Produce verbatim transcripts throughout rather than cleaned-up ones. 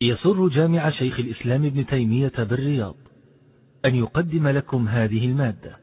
يسر جامع شيخ الإسلام ابن تيمية بالرياض أن يقدم لكم هذه المادة.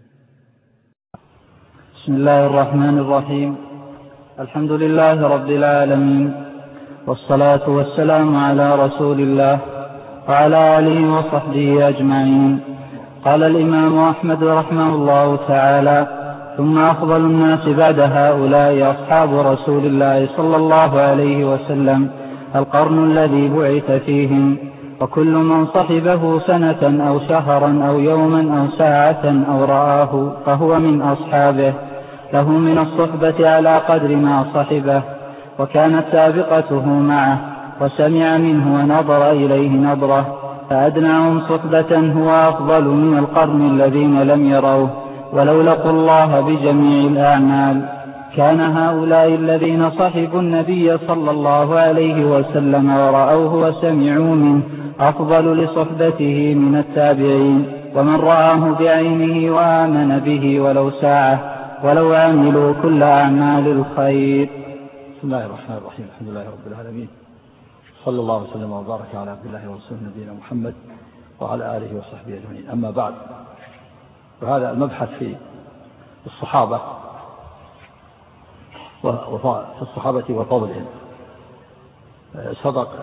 بسم الله الرحمن الرحيم. الحمد لله رب العالمين، والصلاة والسلام على رسول الله وعلى آله وصحبه أجمعين. قال الإمام أحمد رحمه الله تعالى: ثم أفضل الناس بعد هؤلاء أصحاب رسول الله صلى الله عليه وسلم القرن الذي بعث فيهم، وكل من صحبه سنة أو شهرا أو يوما أو ساعة أو رآه فهو من أصحابه، له من الصحبة على قدر ما صحبه، وكانت سابقته معه وسمع منه ونظر إليه نظرة، فأدناهم صحبة هو أفضل من القرن الذين لم يروه ولو لقوا الله بجميع الأعمال. كان هؤلاء الذين صحبوا النبي صلى الله عليه وسلم ورأوه وسمعوا منه أفضل لصحبته من التابعين، ومن رآه بعينه وآمن به ولو ساعة، ولو عملوا كل أعمال الخير. بسم الله الرحمن الرحيم. الحمد لله رب العالمين، صلى الله وسلم وبارك على عبد الله ورسوله نبينا محمد وعلى آله وصحبه أجمعين. أما بعد، وهذا المبحث في الصحابة وفي الصحابة وفضلهم. سبق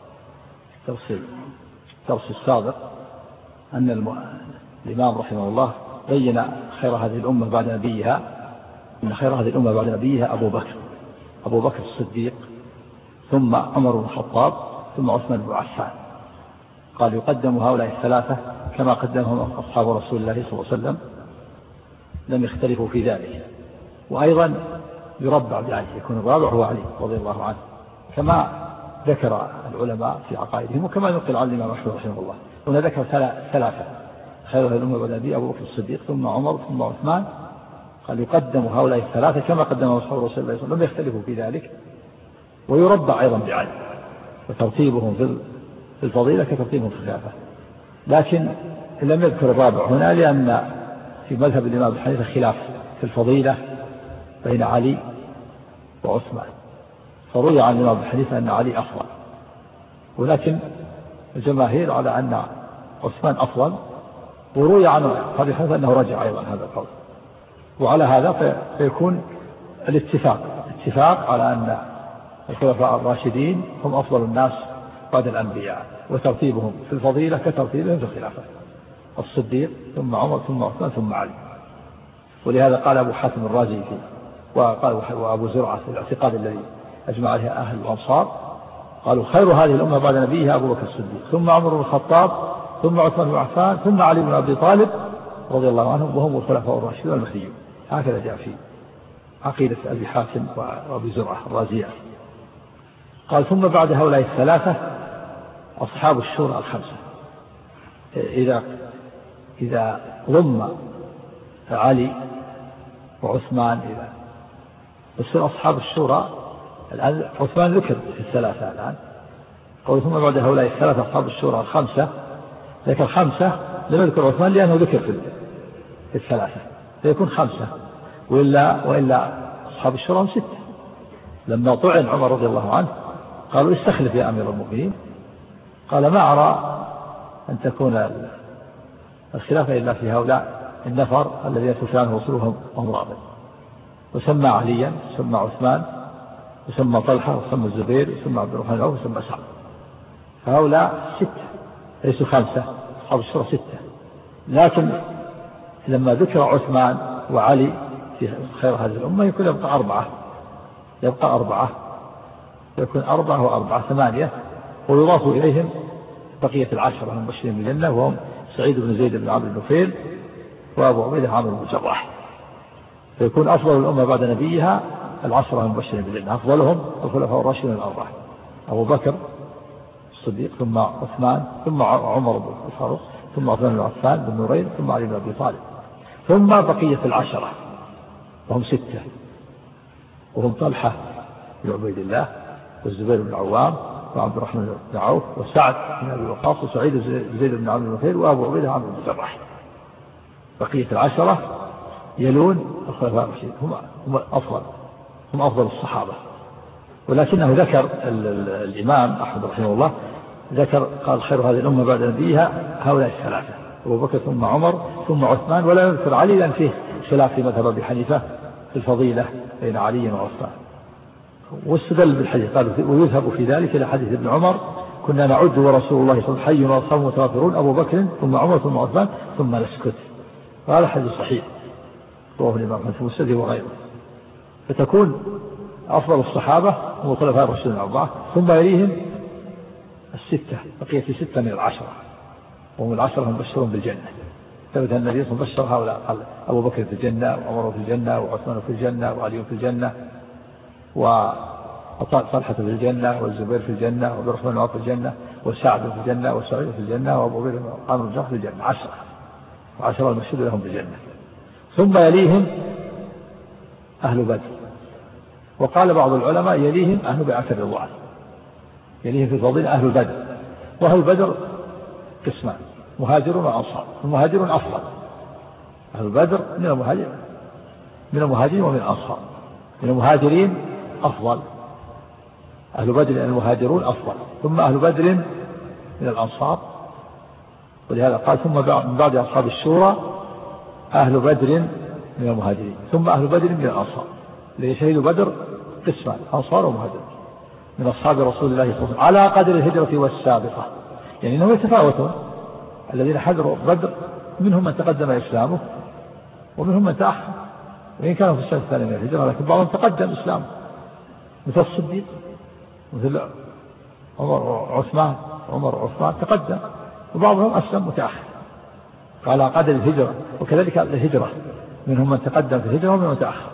درس السابق أن الإمام رحمه الله بين خير هذه الأمة بعد نبيها، إن خير هذه الأمة بعد نبيها أبو بكر أبو بكر الصديق، ثم عمر بن الخطاب، ثم عثمان بن عفان. قال: يقدم هؤلاء الثلاثة كما قدمهم أصحاب رسول الله صلى الله عليه وسلم، لم يختلفوا في ذلك. وأيضا يربع بعلي، يكون الرابع هو علي رضي الله عنه، كما ذكر العلماء في عقائدهم، وكما نقل عن الإمام أحمد رحمه الله. هنا ذكر ثلاثة: خير هذه الأمة بعد نبيها أبو بكر الصديق، ثم عمر، ثم عثمان. قال: يقدم هؤلاء الثلاثة كما قدمهم أصحاب رسول الله صلى الله عليه وسلم، لم يختلفوا في ذلك. ويربع أيضا بعلي، وترتيبهم في الفضيلة كترتيبهم في الخلافة. لكن لم يذكر الرابع هنا، لأن في مذهب الإمام أبي حنيفة خلاف في الفضيلة بين علي وعثمان، فروي عن الإمام أبي حنيفة أن علي أفضل، ولكن الجماهير على أن عثمان أفضل، وروي عن أبي حنيفة أنه رجع أيضا هذا القول. وعلى هذا فيكون الاتفاق اتفاق على أن الخلفاء الراشدين هم أفضل الناس بعد الأنبياء، وترتيبهم في الفضيلة كترتيبهم في الخلافة: الصديق، ثم عمر، ثم عثمان، ثم علي. ولهذا قال أبو حاتم الرازي في وقال وأبو زرعة في الاعتقاد الذي أجمع عليه أهل الأنصار، قالوا: خير هذه الأمة بعد نبيها أبو بكر الصديق، ثم عمر بن الخطاب، ثم عثمان بن عفان، ثم علي بن أبي طالب رضي الله عنهم، وهم الخلفاء الراشدون المهديون. هكذا جاء في عقيدة أبي حاتم وأبي زرعة الرازية. قال: ثم بعد هؤلاء الثلاثة أصحاب الشورى الخمسة. إذا إذا ضم علي وعثمان إذا يصير أصحاب الشورى. الآن عثمان ذكر في الثلاثة الآن، قال: ثم بعد هؤلاء الثلاثة أصحاب الشورى الخمسة. ذكر خمسة، لم يذكر عثمان لأنه ذكر في الثلاثة، فيكون خمسة. وإلا وإلا أصحاب الشورى ستة. لما طعن عمر رضي الله عنه قالوا: استخلف يا أمير المؤمنين. قال: ما أرى أن تكون الخلافة إلا في هؤلاء النفر الذين تفعله رسولهم وهم رابط. وسمى عليا، وسمى عثمان، وسمى طلحة، وسمى الزبير، وسمى عبد الرحمن العوف، وسمى سعد. فهؤلاء ستة ليسوا خمسة، أصحاب الشورى ستة. لكن لما ذكر عثمان وعلي في خير هذه الأمة يكون يبقى أربعة يبقى أربعة يكون أربعة وأربعة ثمانية، ويضاف إليهم بقية العشرة المبشرين بالجنة، وهم سعيد بن زيد بن عمرو بن نفيل، وأبو عبيدة عامر بن الجراح. فيكون أفضل الأمة بعد نبيها العشرة المبشرين بالجنة، أفضلهم الخلفاء الراشدون الأربعة: أبو بكر الصديق، ثم عثمان، ثم عمر بن الفاروق، ثم عثمان بن عفان بن نورين، ثم علي بن أبي طالب، ثم بقية العشرة وهم ستة، وهم طلحة بن عبيد الله، والزبير بن العوام، وعبد الرحمن بن عوف، وسعد بن أبي وقاص، وسعيد بن زيد بن عمرو بن نفيل، وأبو عبيدة عامر بن الجراح. بقية العشرة يلون الخلفاء الراشدين، هم هم أفضل هم أفضل الصحابة. ولكنه ذكر الإمام أحمد رحمه الله ذكر قال خير هذه الأمة بعد نبيها هؤلاء الثلاثة أبو بكر ثم عمر ثم عثمان، ولا يذكر علي لأن فيه خلاف في مذهب أبي حنيفة في الفضيلة بين علي وعثمان. واستدل بالحديث قال ويذهب في ذلك إلى حديث ابن عمر كنا نعد ورسول الله صلى الله عليه وسلم حي وأصحابه متوافرون أبو بكر ثم عمر ثم عثمان ثم نسكت. وهذا حديث صحيح رواه الإمام أحمد في مسنده وغيره. فتكون أفضل الصحابة هم الخلفاء الراشدين الأربعة، ثم يليهم الستة بقية ستة من العشرة، وهم العشرة هم بشرون بالجنة. ثبت النبي صلى الله عليه وسلم بشر هؤلاء قال أبو بكر في الجنة وعمر في الجنة وعثمان في الجنة وعلي في الجنة وطلحة في الجنة والزبير في الجنة وعبد الرحمن في الجنة وسعد في الجنة وسعيد في الجنة وأبو بكر وعامر بن جرح في الجنة، عشرة وعشرة المشهود لهم بالجنة. ثم يليهم أهل بدر، وقال بعض العلماء يليهم أهل بيعة الرضوان، يليهم في الفضيلة أهل بدر. وأهل بدر قسمان مهاجرون وأنصار، المهاجرون أفضل، أهل بدر من المهاجرين من المهاجرين ومن الأنصار، من المهاجرين أفضل، أهل بدر المهاجرون أفضل، ثم أهل بدر من الأنصار. ولهذا قال ثم من بعد أصحاب الشورى أهل بدر من المهاجرين ثم أهل بدر من الأنصار. ليشهدوا بدر قسمان أنصار ومهاجرين من أصحاب رسول الله صلى الله عليه وسلم على قدر الهجرة والسابقة، يعني أنهم يتفاوتون. الذين حضروا بدر منهم من تقدم إسلامه ومنهم من تأخر، وإن كانوا في السنة الثانية من الهجرة لكن بعضهم تقدم إسلامه مثل الصديق مثل عمر وعثمان عمر وعثمان تقدم، وبعضهم أسلم متأخر على قدر الهجرة. وكذلك الهجرة منهم من تقدم في الهجرة ومن متأخر.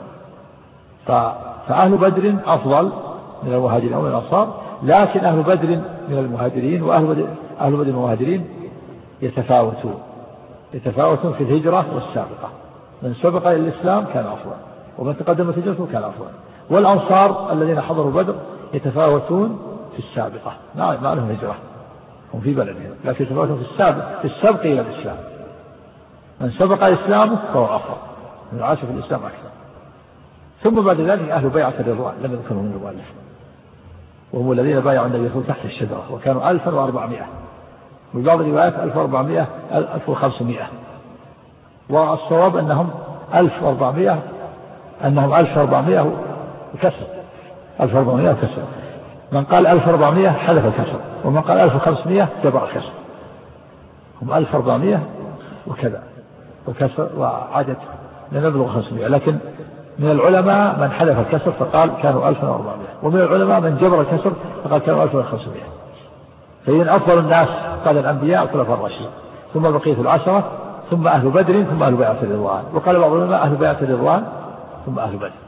فأهل بدر أفضل من المهاجرين ومن الأنصار، لكن أهل بدر من المهاجرين وأهل بدر أهل بدر المهاجرين يتفاوتون يتفاوتون في الهجرة والسابقة، من سبق إلى الإسلام كان أفضل ومن تقدم في الهجرة كان أفضل. والأنصار الذين حضروا بدر يتفاوتون في السابقة، ما لهم هجرة هم في بلدهم، لكن يتفاوتون في السابق في السبق إلى الإسلام، من سبق إسلامه فهو أفضل من عاش في الإسلام أكثر. ثم بعد ذلك أهل بيعة الرضوان لم يذكروا من المؤلف، وهم الذين بايعوا النبي صلى الله عليه وسلم تحت الشجرة، وكانوا ألفا وأربعمائة، وبعض الروايات ألف وأربعمائة ألف وخمسمائة، والصواب أنهم ألف وأربعمائة أنهم ألف وأربعمائة وكسر ألف وأربعمائة وكسر. من قال ألف وأربعمائة حذف الكسر، ومن قال ألف وخمسمائة جبر الكسر. هم ألف وأربعمائة وكذا وكسر وعدد لن يبلغ خمسمائة، لكن من العلماء من حذف الكسر فقال كانوا ألف وأربعمائة، ومن العلماء من جبر الكسر فقال كانوا ألف وخمسمائة. فإذن أفضل الناس قال الأنبياء الخلفاء الراشدين، ثم بقية العشرة، ثم أهل بدر، ثم أهل بيعة الرضوان. وقال بعض العلماء أهل بيعة الرضوان ثم أهل بدر.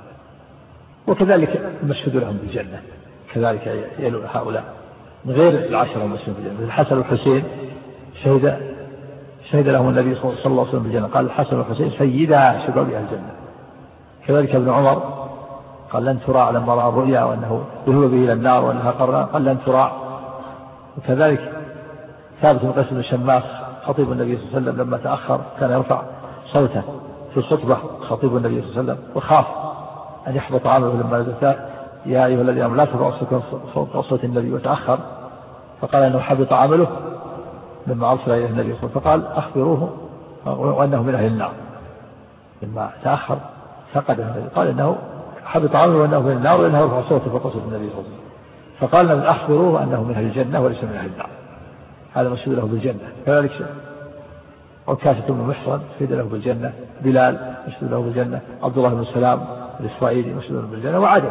وكذلك المشهد لهم بالجنة كذلك يلون هؤلاء من غير العشرة المشهود بالجنة. الحسن والحسين شهد شهد لهم النبي صلى الله عليه وسلم بالجنة، قال الحسن والحسين سيدا شباب أهل الجنة. كذلك ابن عمر قال لن تراع لما رأى الرؤيا وأنه ذهب به إلى النار وأنها قرنا، قال لن تراع. وكذلك ثابت بن قيس بن شماس خطيب النبي صلى الله عليه وسلم لما تأخر كان يرفع صوته في الخطبة خطيب النبي صلى الله عليه وسلم، وخاف أن يحبط عمله لما نزل يا أيها الذين آمنوا لا ترفعوا صوت صوت النبي، وتأخر فقال أنه حبط عمله لما أرسل إليه النبي صلى الله عليه وسلم، فقال أخبروه وأنه من أهل النار. لما تأخر فقد النبي قال إنه حبط عمله وأنه من النار وأنه يرفع صوته فوق صوت النبي صلى الله عليه وسلم، فقال لهم أخبروه أنه من أهل الجنة وليس من أهل النار. هذا مشهود له بالجنة. كذلك عكاشة بن محصن شهد له بالجنة، بلال مشهود له بالجنة، عبد الله بن سلام الإسرائيلي مشهود له بالجنة، وعدد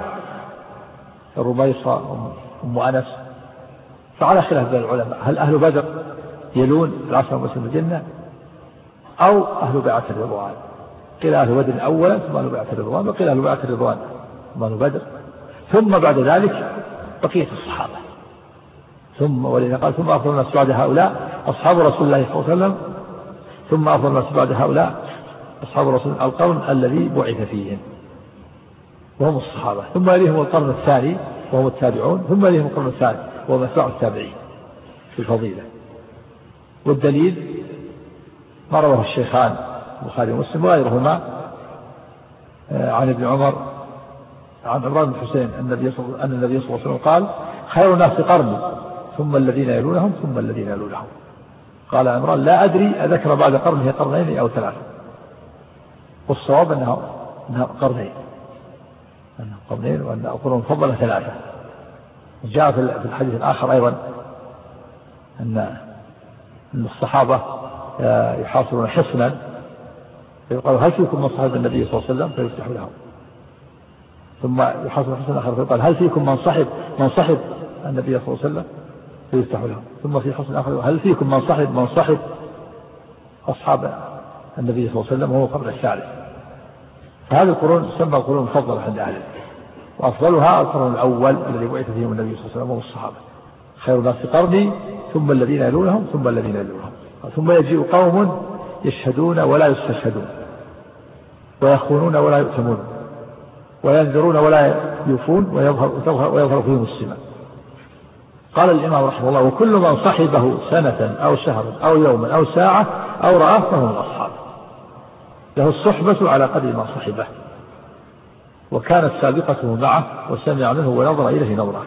الربيصة أم أنس. فعلى خلاف بين العلماء هل أهل بدر يلون العشرة المبشرين بالجنة أو أهل بيعة الرضوان؟ قيل أهل بدر أولا ثم أهل بيعة الرضوان، وقيل أهل بيعة الرضوان ثم أهل بدر، ثم بعد ذلك بقية الصحابة. ثم ولذا قال ثم أفضل الناس بعد هؤلاء أصحاب رسول الله صلى الله عليه وسلم، ثم أفضل الناس بعد هؤلاء أصحاب رسول القرن الذي بعث فيهم وهم الصحابة، ثم يليهم القرن الثاني وهم التابعون، ثم يليهم القرن الثالث وهم أتباع التابعين في الفضيلة. والدليل ما رواه الشيخان البخاري ومسلم وغيرهما عن ابن عمر عن عمران بن حسين أن النبي صلى الله عليه وسلم قال خير الناس قرني ثم الذين يلونهم ثم الذين يلونهم. قال عمران لا أدري أذكر بعد قرنه قرنين أو ثلاثة، والصواب أنها أنها قرنين أنها قرنين وأن القرون المفضلة ثلاثة. جاء في الحديث الآخر أيضا أن أن الصحابة يحاصرون حصنا فيقال هل فيكم من صحب النبي صلى الله عليه وسلم فيفتح لهم، ثم يحاصر حصنا آخر فيقال هل فيكم من صحب من صحب النبي صلى الله عليه وسلم فيفتح لهم، ثم في حصن آخر هل فيكم من صحب من صحب أصحاب النبي صلى الله عليه وسلم وهو قبل الثالث. فهذه القرون تسمى القرون المفضلة عند أهل العلم، وأفضلها القرن الأول الذي بعث فيهم النبي صلى الله عليه وسلم والصحابة. خير الناس قرني ثم الذين يلونهم ثم الذين يلونهم. ثم يجيء قوم يشهدون ولا يستشهدون ويخونون ولا يؤتمون وينذرون ولا يوفون ويظهر, ويظهر فيهم السماء. قال الإمام رحمه الله وكل من صحبه سنة أو شهرا أو يوما أو ساعة أو رآه فهو من أصحابه، له الصحبة على قدر ما صحبه، وكانت سابقته معه وسمع منه ونظر إليه نظرة.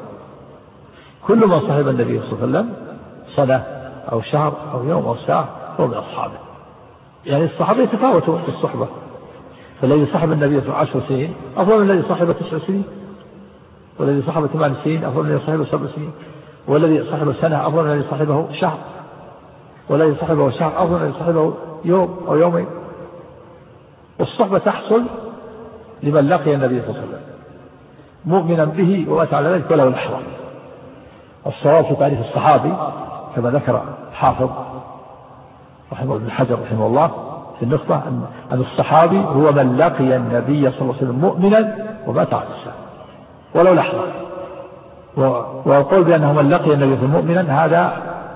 كل من صحب النبي صلى الله عليه وسلم سنة أو شهر أو يوم أو ساعة فهو من أصحابه. يعني الصحابة يتفاوتوا في الصحبة، فالذي صحب النبي صلى عشر سنين أفضل من الذي صحب تسع سنين، والذي صحب ثمان سنين أفضل من الذي صحبه سبع سنين، والذي صحبه سنة أفضل من الذي صحبه شهر، والذي صحبه شهر أفضل من الذي صحبه يوم أو يومين. والصحبة تحصل لمن لقي النبي صلى الله عليه وسلم مؤمنا به ومات على ذلك وله لحظة. الصواب في تعريف الصحابي كما ذكر الحافظ رحمه ابن حجر رحمه الله في النخبة أن الصحابي هو من لقي النبي صلى الله عليه وسلم مؤمنا ومات على الإسلام ولو لحظة. ويقول بأنه من لقي النبي صلى الله عليه وسلم مؤمنا هذا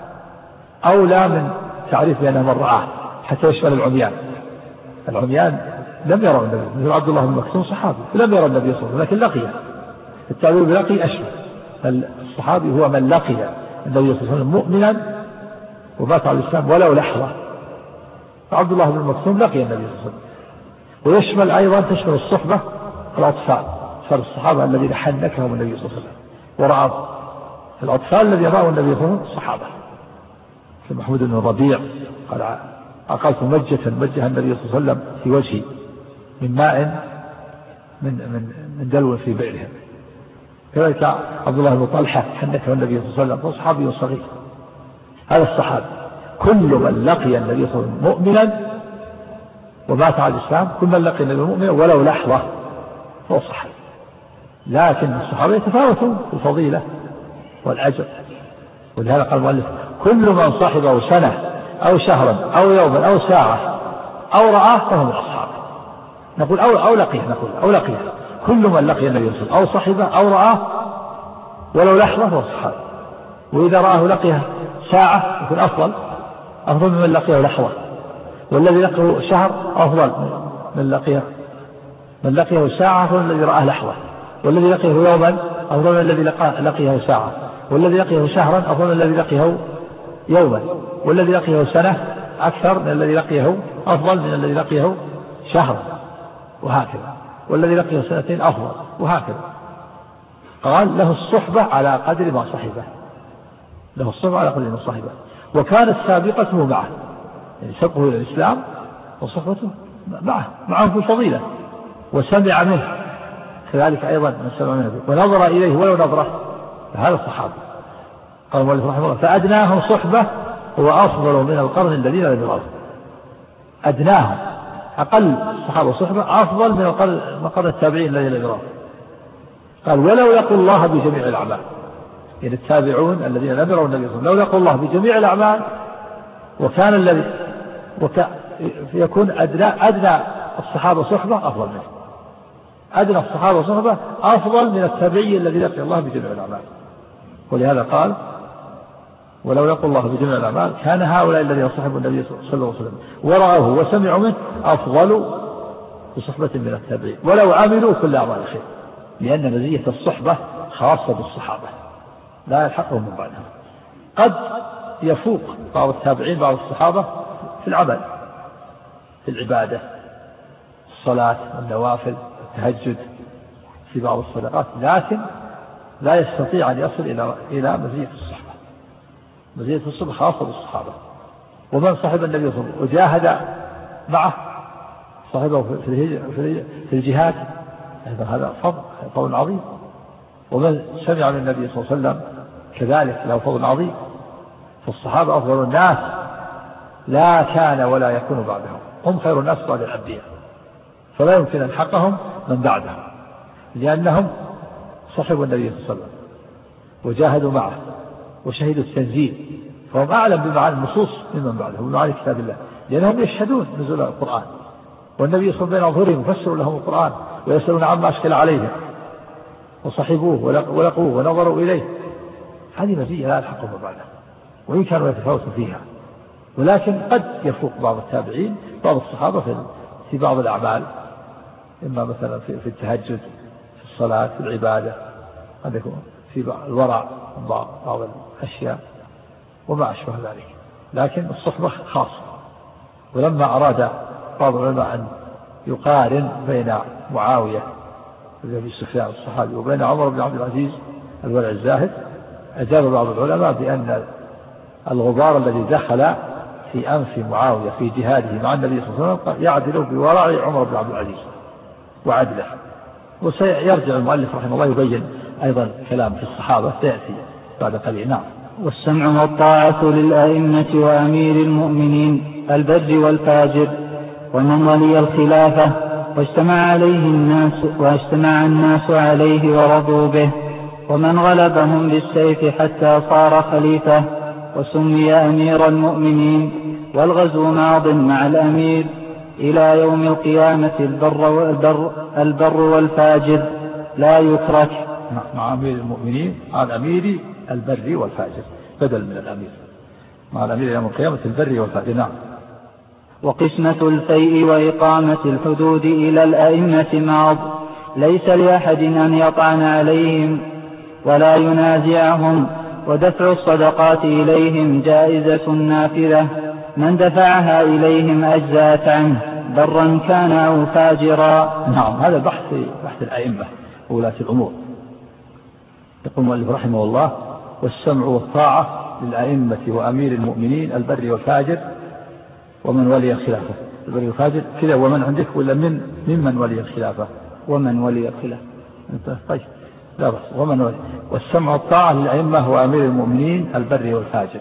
أولى من تعريف بأنه من رآه، حتى يشمل العميان. العميان لم يروا النبي، مثل عبد الله بن مكتوم صحابي لم يرى النبي صلى الله عليه وسلم لكن لقيه. التعبير بلقي أشمل. الصحابي هو من لقي النبي صلى الله عليه وسلم مؤمنا ومات على الإسلام ولو لحظة. عبد الله بن مكتوم لقي النبي صلى الله عليه وسلم. ويشمل أيضا تشمل الصحبة الأطفال، صار الصحابة الذين حنكهم النبي صلى الله عليه وسلم ورأى الأطفال الذين رأوا النبي صلى الله عليه وسلم الصحابة. في محمود بن الربيع قال أقلت مجة مجها النبي صلى الله عليه وسلم في وجهي من ماء من من من دلو في بئرهم. كذلك عبد الله بن طلحة حنكه النبي صلى الله عليه وسلم وصحابي صغير. هذا الصحابي كل من لقي النبي صلى الله عليه وسلم مؤمنا ومات على الإسلام، كل من لقي النبي مؤمنا ولو لحظة هو صحابي. لكن الصحابة يتفاوتوا في الفضيلة والأجر، ولهذا قال المؤلف كل من صحبه سنة أو شهرا أو يوما أو ساعة أو رآه فهو من أصحابه. نقول أو, أو لقيه نقول أو لقيه كل من لقي النبي صلى الله عليه وسلم أو صحبه أو رآه ولو لحظة فهو صحابه. وإذا رآه لقيه ساعة يكون أفضل أفضل من لقيه لحظة، والذي لقيه شهر أفضل من لقيه من لقيه ساعة أفضل من الذي رآه لحظة، والذي لقيه يوما أفضل من الذي لقيه ساعة، والذي لقيه شهرا أفضل من الذي لقيه يوما، والذي لقيه سنة أكثر من الذي لقيه أفضل من الذي لقيه شهرا، وهكذا، والذي لقيه سنتين أفضل، وهكذا. قال له الصحبة على قدر ما صحبه، له الصحبة على قدر ما صحبه. وكانت سابقته معه، يعني سبقه إلى الإسلام وصحبته معه معه في الفضيلة، وسمع منه كذلك أيضا من سمع منه ونظر إليه ولو نظره، هذا الصحابة. قال المؤلف رحمه الله فأدناهم صحبة هو أفضل من القرن الذين لم يروا. أدناهم أقل الصحابة صحبة أفضل من القرن التابعين الذين لم يروا. قال ولو لقوا الله بجميع الأعمال، يعني التابعون الذين لم يروا النبي صلى الله عليه وسلم لو لقوا الله بجميع الأعمال وكان الذي وك... يكون أدنى أدنى الصحابة صحبة أفضل منه، أدنى الصحابة صحبة أفضل من التابعي الذي لقي الله بجميع الأعمال. ولهذا قال ولو لقوا الله بجميع الأعمال كان هؤلاء الذين صحبوا النبي صلى الله عليه وسلم ورأوه وسمعوا منه أفضل بصحبة من التابعين ولو عملوا كل أعمال الخير، لأن مزية الصحبة خاصة بالصحابة لا يلحقهم من بعدهم. قد يفوق بعض التابعين بعض الصحابة في العمل في العبادة الصلاة والنوافل التهجد في بعض الصدقات، لكن لا يستطيع أن يصل إلى إلى مزية الصحبة، مزية الصبح خاصة بالصحابة. ومن صحب النبي صلى الله عليه وسلم وجاهد معه صاحبه في الجهاد هذا فضل فضل عظيم. ومن سمع من النبي صلى الله عليه وسلم كذلك له فضل عظيم. فالصحابة أفضل الناس لا كان ولا يكون بعدهم، هم خير الناس بعد الأنبياء، فلا يمكن أن حقهم من بعدهم، لأنهم صحبوا النبي صلى الله عليه وسلم وجاهدوا معه وشهدوا التنزيل، فهم أعلم بمعاني النصوص ممن بعدهم بمعاني كتاب الله، لأنهم يشهدون نزول القرآن، والنبي صلى الله عليه وسلم بين أظهرهم يفسر لهم القرآن ويسألون عما أشكل عليهم وصحبوه ولقوه ونظروا إليه. هذه مزية لا يلحقهم بعدها، وإن كانوا يتفاوتوا فيها، ولكن قد يفوق بعض التابعين بعض الصحابة في بعض الأعمال، إما مثلا في التهجد في الصلاة في العبادة، قد يكون في الورع بعض الأشياء وما أشبه ذلك، لكن الصحبة خاصة. ولما أراد بعض العلماء أن يقارن بين معاوية بن أبي سفيان الصحابي وبين عمر بن عبد العزيز الورع الزاهد، أجاب بعض العلماء بأن الغبار الذي دخل في أنف معاوية في جهاده مع النبي صلى الله عليه وسلم يعدل بورع عمر بن عبد العزيز وعدله. وسيرجع المؤلف رحمه الله يبين أيضا كلام في الصحابة سيأتي بعد قليل. نعم. والسمع والطاعة للأئمة وأمير المؤمنين البر والفاجر ومن ولي الخلافة واجتمع عليه الناس واجتمع الناس عليه ورضوا به، ومن غلبهم بالسيف حتى صار خليفة وسمي أمير المؤمنين، والغزو ماض مع الأمير إلى يوم القيامة البر والبر البر والفاجر لا يترك. مع أمير المؤمنين على الأمير البر والفاجر بدل من الأمير، مع الأمير يوم القيامة البر والفاجر. نعم. وقسمة الفيء وإقامة الحدود إلى الأئمة ماض، ليس لأحد أن يطعن عليهم ولا ينازعهم، ودفع الصدقات إليهم جائزة نافذة، من دفعها إليهم أجزأت عنه برا كان أو فاجرا. نعم. هذا بحث بحث الأئمة وولاة الأمور. يقول المؤلف رحمه الله: والسمع والطاعة للأئمة وأمير المؤمنين البر والفاجر ومن ولي الخلافة. البر والفاجر كذا، ومن عندك ولا من ممن ولي الخلافة؟ ومن ولي الخلافة. طيب لا بس ومن ولي. والسمع والطاعة للأئمة وأمير المؤمنين البر والفاجر،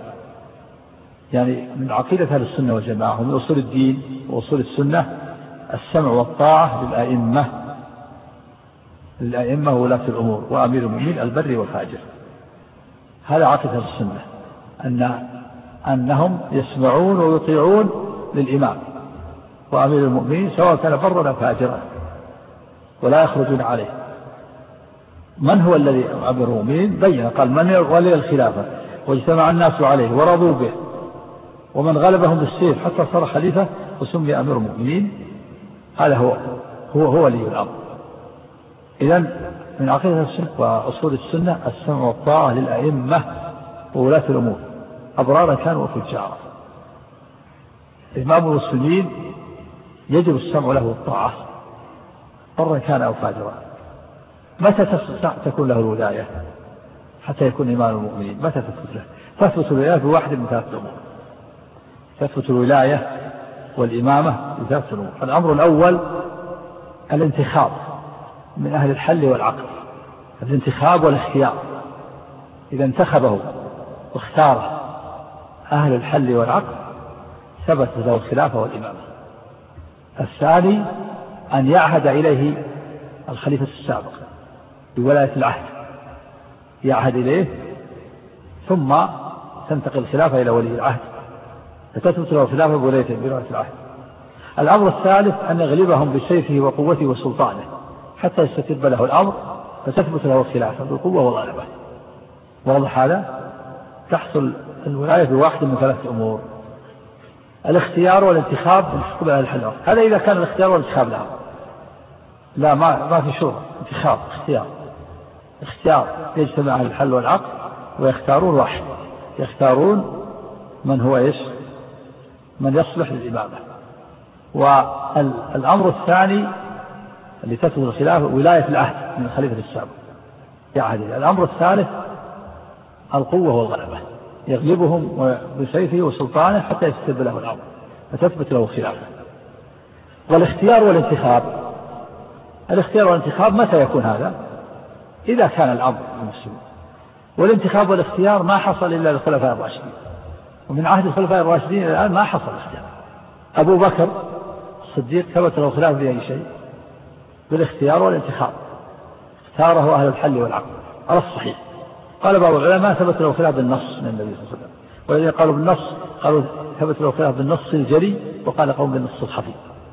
يعني من عقيدة أهل السنة والجماعة ومن أصول الدين وأصول السنة السمع والطاعة للأئمة للأئمة وولاة الأمور وأمير المؤمنين البر والفاجر. هذا عقيدة أهل السنة، أن أنهم يسمعون ويطيعون للإمام وأمير المؤمنين سواء كان برا أو فاجرا، ولا يخرجون عليه. من هو الذي أمير المؤمنين؟ بين قال: من ولي الخلافة واجتمع الناس عليه ورضوا به، ومن غلبهم بالسيف حتى صار خليفة وسمي أمير المؤمنين. هذا هو هو هو ولي الأمر. إذن من عقيدة السنة وأصول السنة السمع والطاعة للأئمة وولاة الأمور أبرارا كانوا وفجارا. إمام المسلمين يجب السمع له والطاعة برا كان أو فاجرا. متى تكون له الولاية حتى يكون إمام المؤمنين؟ متى تثبت له؟ تثبت الولاية بواحد من ثلاثة أمور. تثبت الولاية والإمامة بثلاثة أمور. الأمر الأول الانتخاب من أهل الحل والعقد، الانتخاب والاختيار. إذا انتخبه واختاره أهل الحل والعقد ثبت له الخلافة والإمامة. الثاني أن يعهد إليه الخليفة السابق بولاية العهد، يعهد إليه ثم تنتقل الخلافة إلى ولي العهد فتثبت له الخلافة بولاية العهد. الأمر الثالث أن يغلبهم بسيفه وقوته وسلطانه حتى يستتب له الأمر فتثبت له الخلافة بالقوة والغلبة. واضح هذا؟ تحصل الولاية بواحد من ثلاث أمور: الاختيار والانتخاب والحكم على الحل. هذا إذا كان الاختيار والانتخاب لهم. لا ما ما في شورى، انتخاب اختيار اختيار يجتمع أهل الحل والعقد ويختارون واحد، يختارون من هو ايش؟ من يصلح للإمامة. والأمر الثاني اللي تثبت الخلافة ولاية العهد من الخليفة السابق يعهد. الأمر الثالث القوة والغلبة، يغلبهم بسيفه وسلطانه حتى يستتب له الأمر فتثبت له خلافه. والاختيار والانتخاب، الاختيار والانتخاب متى يكون هذا؟ إذا كان الأمر للمسلمين. والانتخاب والاختيار ما حصل إلا للخلفاء الراشدين، ومن عهد الخلفاء الراشدين الآن ما حصل الاختيار. أبو بكر الصديق ثبت له خلاف بأي شيء؟ بالاختيار والانتخاب، اختاره أهل الحل والعقل على الصحيح. قال بعض العلماء ثبت له خلاف بالنص من النبي صلى الله عليه وسلم، والذين قالوا بالنص قالوا ثبت له خلاف بالنص الجلي، وقال قوم بالنص الخفي.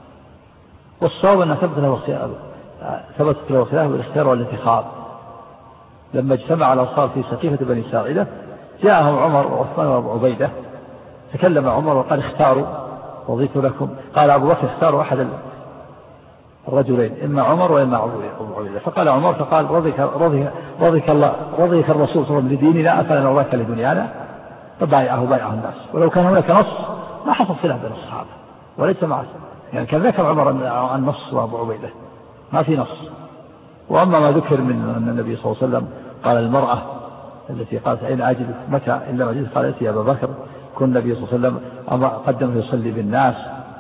والصواب أنه ثبت له خلاف ثبت له خلاف بالاختيار والانتخاب. لما اجتمع الأنصار في سقيفة بني ساعدة جاءهم عمر وعثمان وأبو عبيدة، تكلم عمر وقال اختاروا رضيت لكم. قال أبو بكر اختاروا أحد الرجلين، إما عمر وإما أبو عبيدة. فقال عمر فقال رضيك رضيك رضيك الله رضيك الرسول صلى الله عليه وسلم لديننا أفلا نرضيك لدنيانا، فبايعه بايعه الناس. ولو كان هناك نص ما حصل خلاف بين الصحابة وليس معه، يعني كان ذكر عمر النص وأبو عبيدة ما في نص. وأما ما ذكر من أن النبي صلى الله عليه وسلم قال المرأة التي قالت أين أجد متى إلا ما جئت قالت يا أبا بكر كن النبي صلى الله عليه وسلم أما قدم يصلي بالناس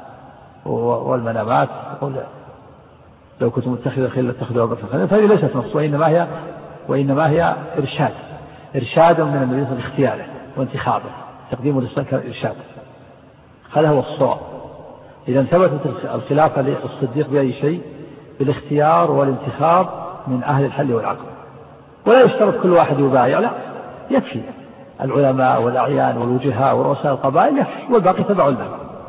والمنامات يقول لو كنت متخذ خير لاتخذوا أبا بكر. فهذه ليست نص، وإنما هي وإنما هي إرشاد إرشاد من النبي صلى الله عليه وسلم اختياره وانتخابه تقديمه للسنة إرشاد. هذا هو الصواب. إذا ثبتت الخلافة للصديق بأي شيء؟ بالاختيار والانتخاب من أهل الحل والعقل. ولا يشترط كل واحد يبايع، لا، يكفي العلماء والأعيان والوجهاء ورؤساء القبائل يكفي، والباقي تبع لهم.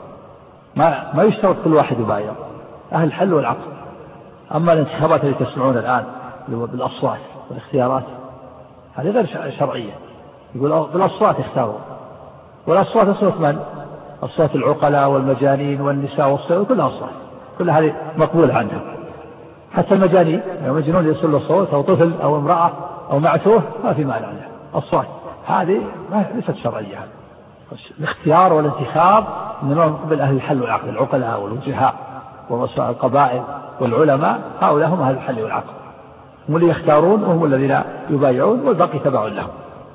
ما ما يشترط كل واحد يبايع، أهل الحل والعقل. أما الانتخابات التي تسمعون الآن بالأصوات والاختيارات هذه غير شرعية. يقول بالأصوات اختاروا، والأصوات أصوات من؟ أصوات العقلاء والمجانين والنساء والصغار، كلها أصوات، كل هذه مقبول عنها. حتى المجانين يعني مجنون يصل صوت أو طفل أو امرأة أو معتوه ما في مانع عنها أصوات، هذه ليست شرعية. الاختيار والانتخاب من قبل أهل الحل والعقل، العقلاء والوجهاء ورؤساء القبائل والعلماء، هؤلاء هم أهل الحل والعقل، هم اللي يختارون وهم الذين يبايعون، والباقي تبع لهم.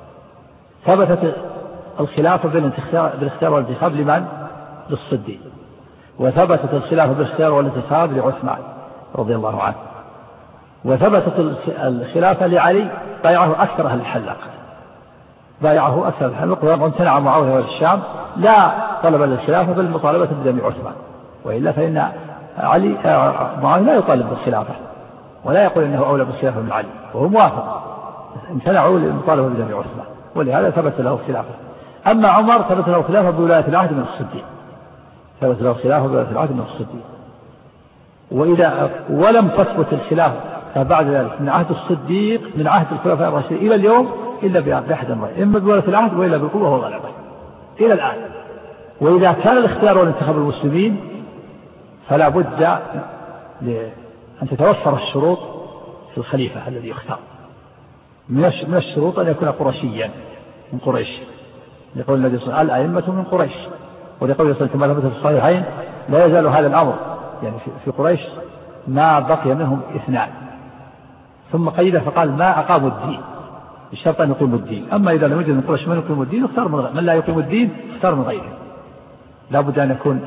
ثبتت الخلافة بالاختيار والانتخاب لمن؟ للصديق. وثبتت الخلافة بالاختيار والانتخاب لعثمان رضي الله عنه. وثبتت الخلافة لعلي، بايعه أكثر أهل الحلاق، بايعه أكثر أهل الحلاق، وامتنع معاوية والشام لا طلب للخلافة بل مطالبة بدم عثمان. وإلا فإن علي معاوية لا يطالب بالخلافة ولا يقول إنه أولى بالخلافة من علي، وهو موافق، امتنعوا للمطالبة بدم عثمان، ولهذا ثبت له الخلافة. أما عمر ثبت له الخلافة بولاية العهد من الصديق، ثبت له الخلافة بولاية العهد من الصديق. وإذا ولم تثبت الخلافة فبعد ذلك من عهد الصديق من عهد الخلفاء الراشدين إلى اليوم إلا بأحد أمرين، إما بولاية العهد وإلا بالقوة والغلبة إلى الآن. وإذا كان الاختيار والانتخاب المسلمين فلا بد أن تتوفر الشروط في الخليفة الذي يختار. من الشروط أن يكون قرشيا من قريش، يقول النبي صلى الله عليه وسلم الأئمة من قريش، ولقول صلى الله عليه وسلم في الصحيحين لا يزال هذا الأمر يعني في قريش ما بقي منهم اثنان، ثم قيد فقال ما أقاموا الدين، الشرط أن يقيموا الدين. أما إذا لم يوجد من قريش من يقيم الدين اختار من, من لا يقيم الدين اختار من غيره. لا بد أن يكون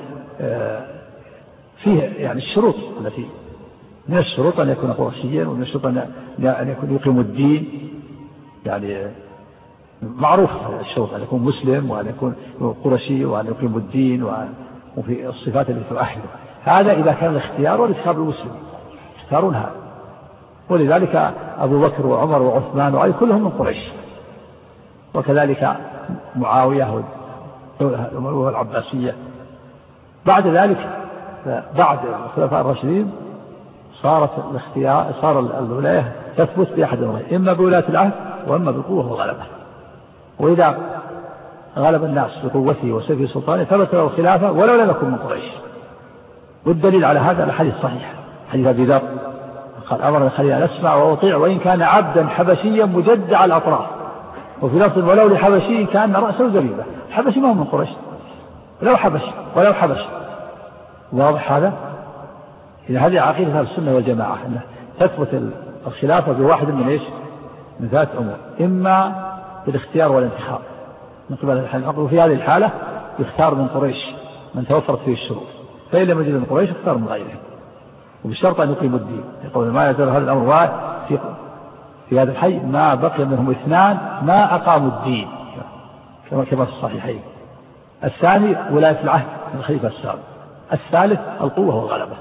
فيه يعني الشروط التي من الشروط أن يكون قرشيا، ومن الشروط أن يكون يقيم الدين، يعني معروف الشروط أن يكون مسلم وأن يكون قرشي وأن يقيم الدين وفي الصفات التي تؤهله. هذا إذا كان الاختيار والانتخاب المسلم يختارون هذا. ولذلك أبو بكر وعمر وعثمان وعلي كلهم من قريش، وكذلك معاوية والعباسية. بعد ذلك بعد الخلفاء الراشدين صارت الاختيار صار الولاية تثبت بأحد الأمرين، إما بولاية العهد وإما بالقوة والغلبة. وإذا غلب الناس بقوته وسيف سلطانه ثبت له الخلافة ولو لم يكن من قريش. والدليل على هذا الحديث الصحيح حديث أبي ذر قال أمر الخليل أن أسمع وأطيع وإن كان عبدا حبشيا مجدع الأطراف، وفي لفظ ولو لحبشي كان رأسه زبيبة. الحبشي ما هو من قريش، ولو حبش ولو حبش. واضح هذا؟ إذا هذه عقيدة أهل السنة والجماعة أن تثبت الخلافة بواحد من إيش؟ من ثلاث أمور، إما بالاختيار والانتخاب، من قبل الحل العقد. وفي هذه الحالة يختار من قريش من توفرت فيه الشروط، فإن لم يجد من قريش اختار من غيره، وبالشرط أن يقيموا الدين. يقول ما يزال هذا الأمر واحد في في هذا الحي ما بقي منهم اثنان ما أقاموا الدين، كما كما في الصحيحين. الثاني ولاية العهد من الخليفة السابق، الثالث القوة والغلبة.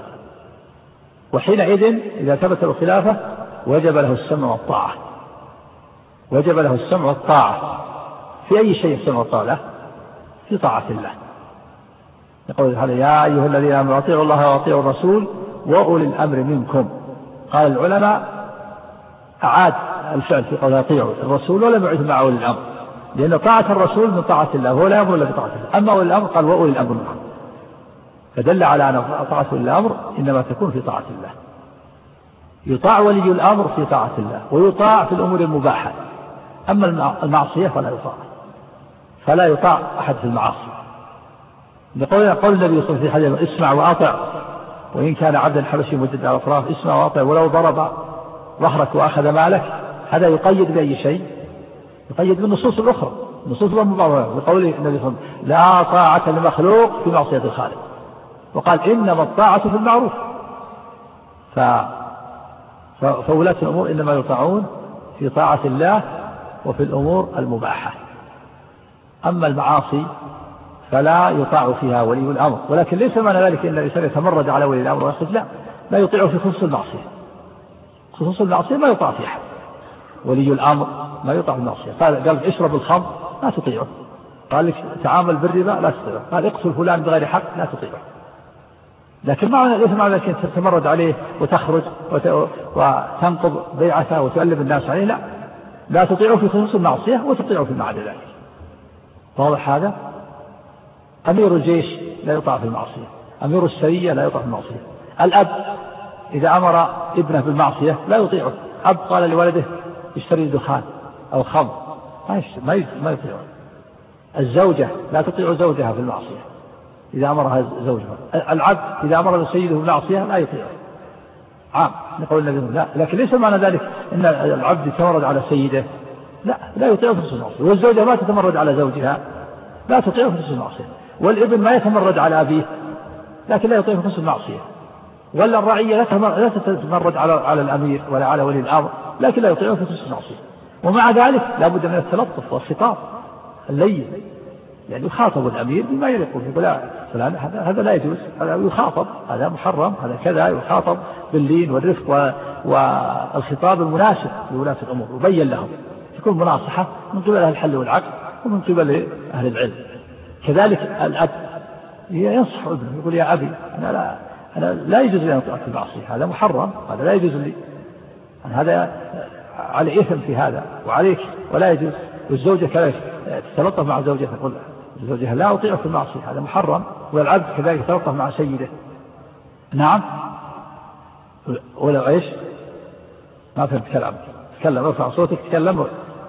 وحينئذ إذا ثبت الخلافة وجب له السمع والطاعة، وجب له السمع والطاعة في أي شيء السمع والطاعة له؟ في طاعة الله. يقول هذا يا أيها الذين آمنوا أطيعوا الله وأطيعوا الرسول وأولي الأمر منكم. قال العلماء أعاد الفعل في قول أطيعوا الرسول ولم يعد مع أولي الأمر، لأن طاعة الرسول من طاعة الله هو لا يأمر إلا بطاعة الله، أما أولي الأمر قال وأولي الأمر منكم، فدل على أن طاعة أولي الأمر إنما تكون في طاعة الله. يطاع ولي الأمر في طاعة الله ويطاع في الأمور المباحة، أما المعصية فلا يطاع، فلا يطاع أحد في المعاصي. بقول قول النبي صلى الله عليه وسلم في حديث اسمع وأطع وإن كان عبدا حبشي مجد على الأطراف، اسمع وأطع ولو ضرب ظهرك وأخذ مالك. هذا يقيد بأي شيء؟ يقيد بالنصوص الأخرى، النصوص المباركة. بقول النبي صلى الله عليه وسلم لا طاعة لمخلوق في معصية الخالق، وقال إنما الطاعة في المعروف. ف... فولاة الأمور إنما يطاعون في طاعة الله وفي الأمور المباحة، أما المعاصي فلا يطاع فيها ولي الأمر. ولكن ليس معنى ذلك إن الإنسان يتمرد على ولي الأمر ويخرج، لا، لا يطيعه في خصوص المعصية. خصوص المعصية ما يطاع فيها، ولي الأمر ما يطاع في المعصية. قال قال اشرب الخمر لا تطيعه، قال لك تعامل بالربا لا تطيعه، قال اقتل فلان بغير حق لا تطيعه. لكن معنى ليس معنى ذلك أن تتمرد عليه وتخرج وتنقض بيعته وتؤلب الناس عليه، لا، لا تطيعه في خصوص المعصية وتطيعه في معاد ذلك. واضح هذا؟ أمير الجيش لا يطاع في المعصية، أمير السرية لا يطاع في المعصية. الأب إذا أمر ابنه بالمعصية لا يطيعه، أب قال لولده اشتري دخان أو خمر ما ما يطيعه. الزوجة لا تطيع زوجها في المعصية إذا أمرها زوجها. العبد إذا أمر سيده بالمعصية لا يطيعه، عام نقول النبي لا. لكن ليس معنى ذلك أن العبد يتمرد على سيده، لا، لا يطيعه في المعصية. والزوجة ما تتمرد على زوجها، لا تطيعه في المعصية. والابن ما يتمرد على أبيه لكن لا يطيعه في المعصية. ولا الرعية لا تتمرد على على الأمير ولا على ولي الأمر لكن لا يطيعه في المعصية. ومع ذلك لا بد من التلطف والخطاب اللين، يعني يخاطب الأمير بما يليق به، يقول لا فلان هذا هذا لا يجوز، هذا يخاطب، هذا محرم، هذا كذا، يخاطب باللين والرفق والخطاب المناسب لولاة الأمور، وبين لهم، تكون مناصحة من قبل أهل الحل والعقد ومن قبل أهل العلم. كذلك الأب ينصح ابنه يقول يا أبي أنا لا أنا لا يجوز لي أن أطيع في المعصية، هذا محرم، هذا لا يجوز لي، هذا على إثم في هذا وعليك ولا يجوز. والزوجة كذلك تتلطف مع زوجها تقول زوجها لا أطيع في المعصية، هذا محرم. والعبد كذلك يتلطف مع سيده. نعم، ولو إيش ما فهمت كلام، تكلم ارفع صوتك تكلم.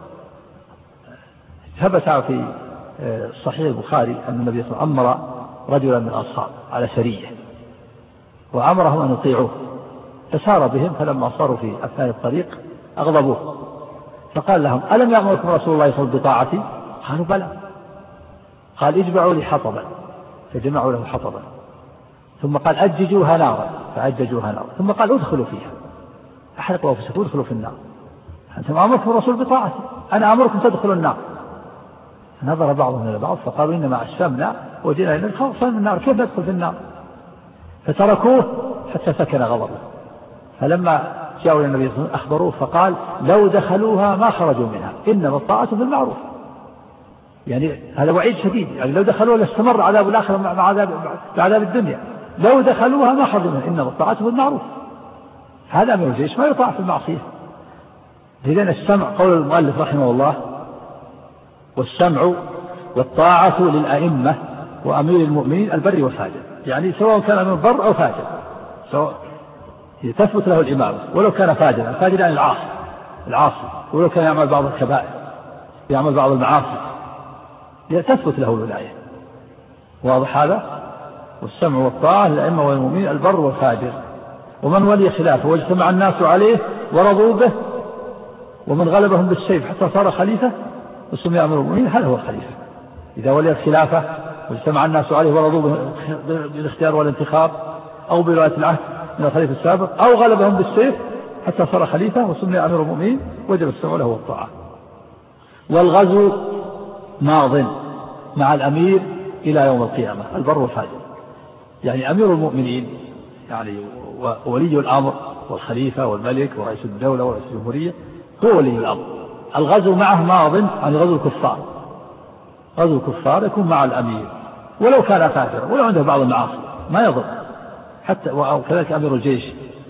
ثبت في صحيح البخاري أن النبي صلى الله عليه وسلم أمر رجلا من الأصحاب على سرية وأمرهم أن يطيعوه، فسار بهم، فلما صاروا في أثناء الطريق أغضبوه، فقال لهم ألم يأمركم رسول الله صلى الله عليه وسلم بطاعتي؟ قالوا بلى. قال اجمعوا لي حطبا، فجمعوا له حطبا، ثم قال أججوها نارا، فأججوها نارا، ثم قال ادخلوا فيها، أحرقوا أنفسكم ادخلوا في النار، أنتم أمركم الرسول بطاعتي، أنا أمركم تدخلوا النار. نظر بعضهم إلى بعض فقالوا إنما أشفمنا وجئنا إلى الخوف من النار، كيف ندخل في النار؟ فتركوه حتى سكن غضبه. فلما جاءوا إلى النبي صلى الله عليه وسلم أخبروه فقال لو دخلوها ما خرجوا منها، إنما الطاعة في المعروف. يعني هذا وعيد شديد، يعني لو دخلوها لاستمر عذاب الآخرة مع عذاب عذاب الدنيا، لو دخلوها ما خرجوا منها، إنما الطاعة في المعروف. هذا أمر الجيش ما يطاع في المعصية. إذن السمع قول المؤلف رحمه الله والسمع والطاعة للأئمة وأمير المؤمنين البر والفاجر، يعني سواء كان من بر أو فاجر سواء تثبت له الإمامة ولو كان فاجرا. الفاجر يعني العاصي العاصي ولو كان يعمل بعض الكبائر يعمل بعض المعاصي تثبت له الولاية. واضح هذا؟ والسمع والطاعة للأئمة والمؤمنين البر والفاجر، ومن ولي خلافه واجتمع الناس عليه ورضوا به، ومن غلبهم بالسيف حتى صار خليفة وسمي أمير المؤمنين هل هو الخليفة. إذا ولي الخلافة واجتمع الناس عليه ورضوا بالاختيار والانتخاب أو برواية العهد من الخليفة السابق أو غلبهم بالسيف حتى صار خليفة وسمي أمير المؤمنين وجب السمع له والطاعة. والغزو ماض مع الأمير إلى يوم القيامة البر والفاجر، يعني أمير المؤمنين يعني ولي الأمر والخليفة والملك ورئيس الدولة ورئيس الجمهورية هو ولي الأمر. الغزو معه ماض عن غزو الكفار، غزو الكفار يكون مع الأمير ولو كان فاجرا ولو عنده بعض المعاصي ما يضر، حتى وكذلك أمير الجيش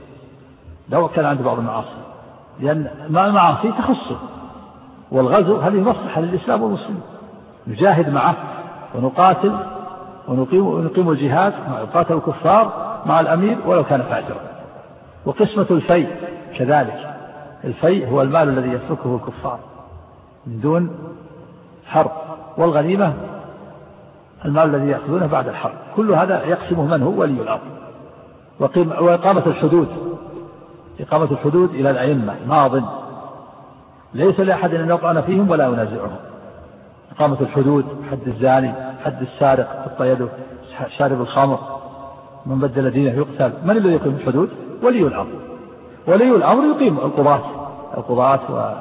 لو كان عنده بعض المعاصي، لأن ما المعاصي تخصه. والغزو هذه مصلحة للإسلام والمسلمين، نجاهد معه ونقاتل ونقيم, ونقيم الجهاد ونقاتل الكفار مع الأمير ولو كان فاجرا. وقسمة الفيء كذلك، الفيء هو المال الذي يتركه الكفار من دون حرب، والغنيمة المال الذي يأخذونه بعد الحرب، كل هذا يقسمه من هو ولي الأمر. وإقامة الحدود، إقامة الحدود إلى الأئمة ماض ليس لأحد أن يطعن فيهم ولا ينازعهم. إقامة الحدود، حد الزاني، حد السارق قطع يده، شارب الخمر، من بدل دينه يقتل. من الذي يقيم الحدود؟ ولي الأمر. ولي الأمر يقيم القضاة القضاة و...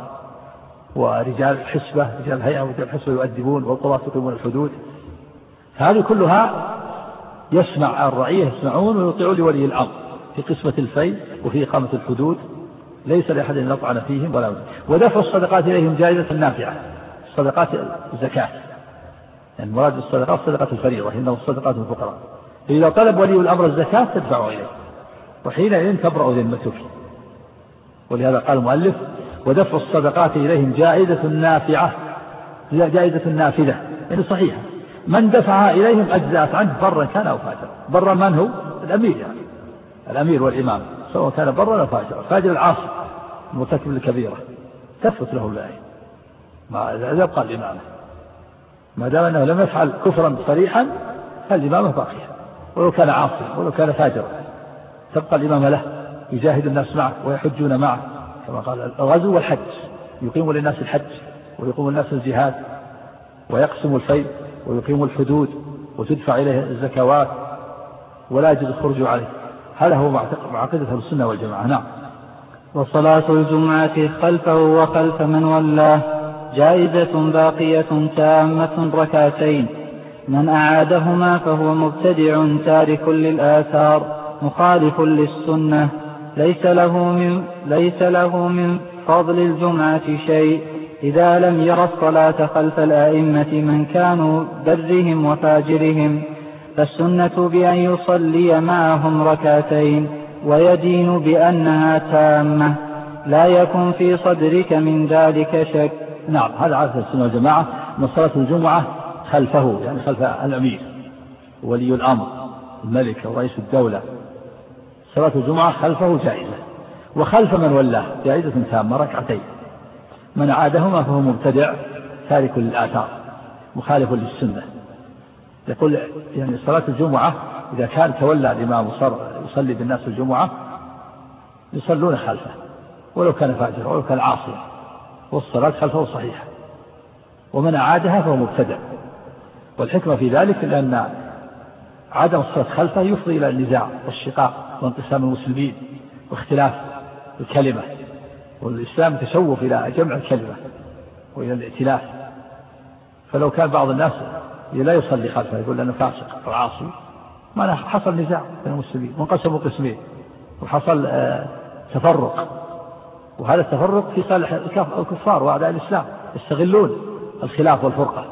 ورجال الحسبة، رجال الهيئة ورجال الحسبة يؤدبون، والقضاة يقيمون الحدود. هذه كلها يسمع الرعية يسمعون ويطيعون لولي الأمر في قسمة الفيء وفي إقامة الحدود ليس لأحد أن يطعن فيهم ولا ينازعهم. ودفع الصدقات إليهم جائزة نافعة، الصدقات الزكاة، يعني مراد الصدقات صدقات الفريضة، إنه الصدقات الفقراء. فإذا طلب ولي الأمر الزكاة تدفع إليه وحينئذ تبرأ ذمتك. ولهذا قال المؤلف ودفع الصدقات إليهم جائزة نافعة، جائزة نافذة يعني صحيحة، من دفعها إليهم أجزأت عنه برا كان أو فاجرا. برا من هو؟ الأمير، يعني الأمير والإمام سواء كان برا أو فاجرا. فاجر العاصي المرتكب الكبيرة تثبت له الآية ما يبقى الإمامة، ما دام أنه لم يفعل كفرا صريحا فالإمامة باقية، ولو كان عاصيا ولو كان فاجرا تبقى الإمامة له، يجاهد الناس معه ويحجون معه كما قال. الغزو والحج، يقيم للناس الحج ويقيم الناس الجهاد ويقسم الفيء ويقيم الحدود وتدفع إليه الزكوات ولا يجوز الخروج عليه. هذا هو معقدة السنة والجماعة. نعم. وصلاة الجمعة خلفه وخلف من ولاه جائزة باقية تامة ركعتين، من أعادهما فهو مبتدع تارك للآثار مخالف للسنة، ليس له من, ليس له من فضل الجمعة شيء إذا لم ير الصلاة خلف الآئمة من كانوا برهم وفاجرهم، فالسنة بأن يصلي معهم ركعتين ويدين بأنها تامة، لا يكن في صدرك من ذلك شك. نعم، هذا عادة السنة والجماعة من صلاة الجمعة خلفه، يعني خلف الأمير ولي الأمر الملك أو رئيس الدولة، صلاة الجمعة خلفه جائزة، وخلف من ولاه جائزة تامة ركعتين، من عادهما فهو مبتدع تارك للآثار مخالف للسنة. يقول يعني صلاة الجمعة إذا كان تولى الإمام وصار يصلي بالناس الجمعة يصلون خلفه ولو كان فاجرا ولو كان عاصيا، والصلاة خلفه صحيحة، ومن أعادها فهو مبتدع. والحكمة في ذلك لأن عدم الصلاة خلفه يفضي إلى النزاع والشقاق وانقسام المسلمين واختلاف الكلمة، والإسلام تشوف إلى جمع الكلمة وإلى الائتلاف. فلو كان بعض الناس لا يصلي خلفه يقول لأنه فاسق أو عاصي، ما حصل نزاع بين المسلمين وانقسموا قسمين وحصل آه تفرق، وهذا التفرق في صالح الكفار وأعداء الإسلام يستغلون الخلاف والفرقة.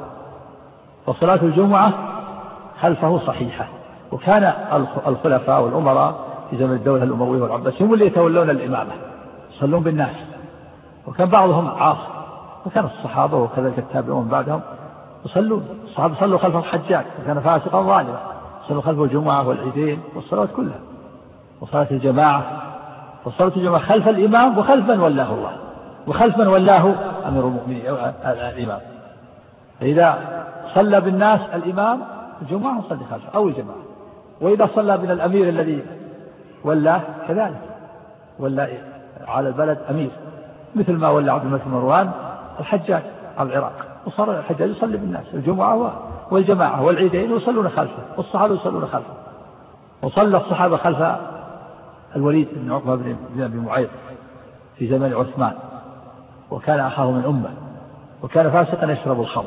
وصلاة الجمعة خلفه صحيحة. وكان الخلفاء والأمراء في زمن الدولة الأموية والعباسية هم اللي يتولون الإمامة يصلون بالناس، وكان بعضهم عاصي، وكان الصحابة وكذلك التابعون بعدهم يصلون. الصحابة صلوا خلف الحجاج وكان فاسقا ظالما، صلوا خلفه الجمعة والعيدين والصلوات كلها. وصلاة الجماعة، وصلاة الجماعة خلف الإمام وخلف من ولاه الله، وخلف من ولاه أمير المؤمنين الإمام. فإذا صلى بالناس الإمام الجمعة صلي خلفه أو الجماعة، وإذا صلى من الأمير الذي ولاه كذلك، ولا على البلد أمير مثل ما ولى عبد الملك مروان الحجاج على العراق، وصار الحجاج يصلي بالناس الجمعة والجماعة والعيدين يصلون خلفه والصحابة يصلون خلفه. وصلى الصحابة خلف الوليد بن عقبة بن أبي معيط في زمن عثمان، وكان أخاه من أمه، وكان فاسقا يشرب الخمر،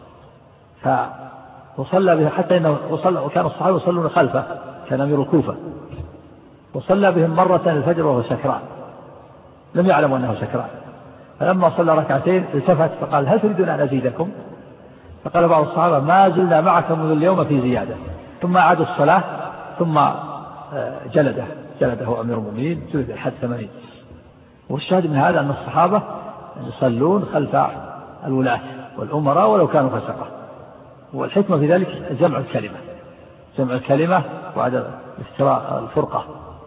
فصلى به حتى إنه وصلى، وكان الصحابة يصلون خلفه، كان أمير الكوفة، وصلى بهم مرة الفجر وهو سكران، لم يعلموا أنه سكران، فلما صلى ركعتين التفت فقال هل تريدون أن أزيدكم؟ فقال بعض الصحابة ما زلنا معكم منذ اليوم في زيادة. ثم أعادوا الصلاة ثم جلده جلده أمير المؤمنين جلد الحد ثمانين. والشاهد من هذا أن الصحابة يصلون خلف الولاة والأمراء ولو كانوا فسقة. والحكمة في ذلك جمع الكلمة جمع الكلمة وعدم افتراء الفرقة.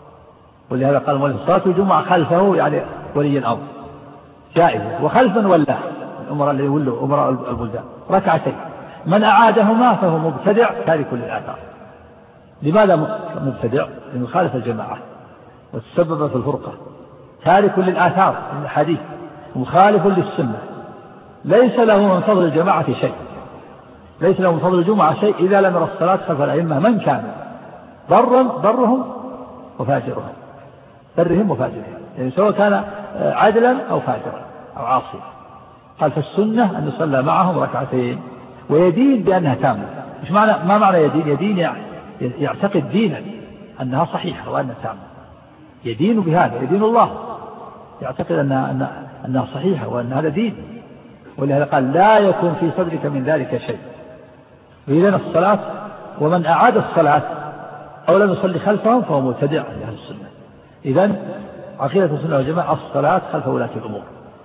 ولهذا قال المؤلف صلاة الجمعة خلفه يعني ولي الأمر جائزة، وخلف من ولاه الأمراء اللي يولوا أمراء البلدان ركعتين، من أعادهما فهو مبتدع تارك للآثار. لماذا مبتدع؟ لأنه خالف الجماعة وتسبب في الفرقة، تارك للآثار من الحديث، مخالف للسنة، ليس له من فضل الجماعة شيء، ليس له من فضل الجمعة شيء إذا لم يرى الصلاة خلف الأئمة من كان برا برهم وفاجرهم برهم وفاجرهم، يعني سواء كان عدلا أو فاجرا أو عاصيا. قال فالسنة أن يصلى معهم ركعتين ويدين بأنها تامة. مش معنى ما معنى يدين؟ يدين يعني يعتقد دينا أنها صحيحة وأنها تامة، يدين بهذا، يدين الله، يعتقد أنها, أنها, أنها صحيحة وأن هذا دين. ولهذا قال لا يكون في صدرك من ذلك شيء. وإذن الصلاة ومن أعاد الصلاة أو لم يصلي خلفهم فهو مبتدع لأهل السنة. إذن عقيدة السنة والجماعة الصلاة خلف ولاة الأمور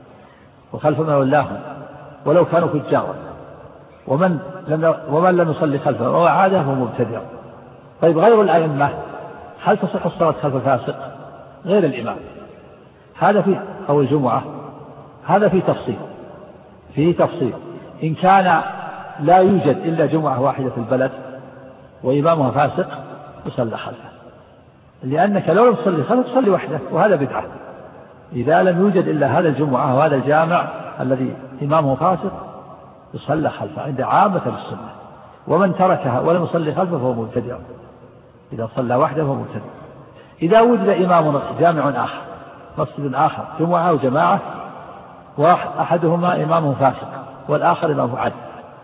وخلف من ولاهم ولو كانوا فجارا، ومن لم ومن لم يصلي خلفه أو أعاده فهو مبتدع. طيب غير الأئمة هل تصح الصلاة خلف الفاسق غير الإمام؟ هذا في أو الجمعة هذا في تفصيل فيه تفصيل. إن كان لا يوجد إلا جمعة واحدة في البلد وإمامها فاسق يصلى خلفه، لأنك لو لم تصلي خلفه تصلي وحده، وهذا بدعة. إذا لم يوجد إلا هذا الجمعة وهذا الجامع الذي إمامه فاسق يصلى خلفه عند عامة السنة، ومن تركها ولم يصلي خلفه فهو مبتدع. إذا صلى وحده فهو مبتدع. إذا وجد إمام جامع آخر مسجد آخر جمعة أو جماعة وأحدهما إمامه فاسق والآخر إمامه عدل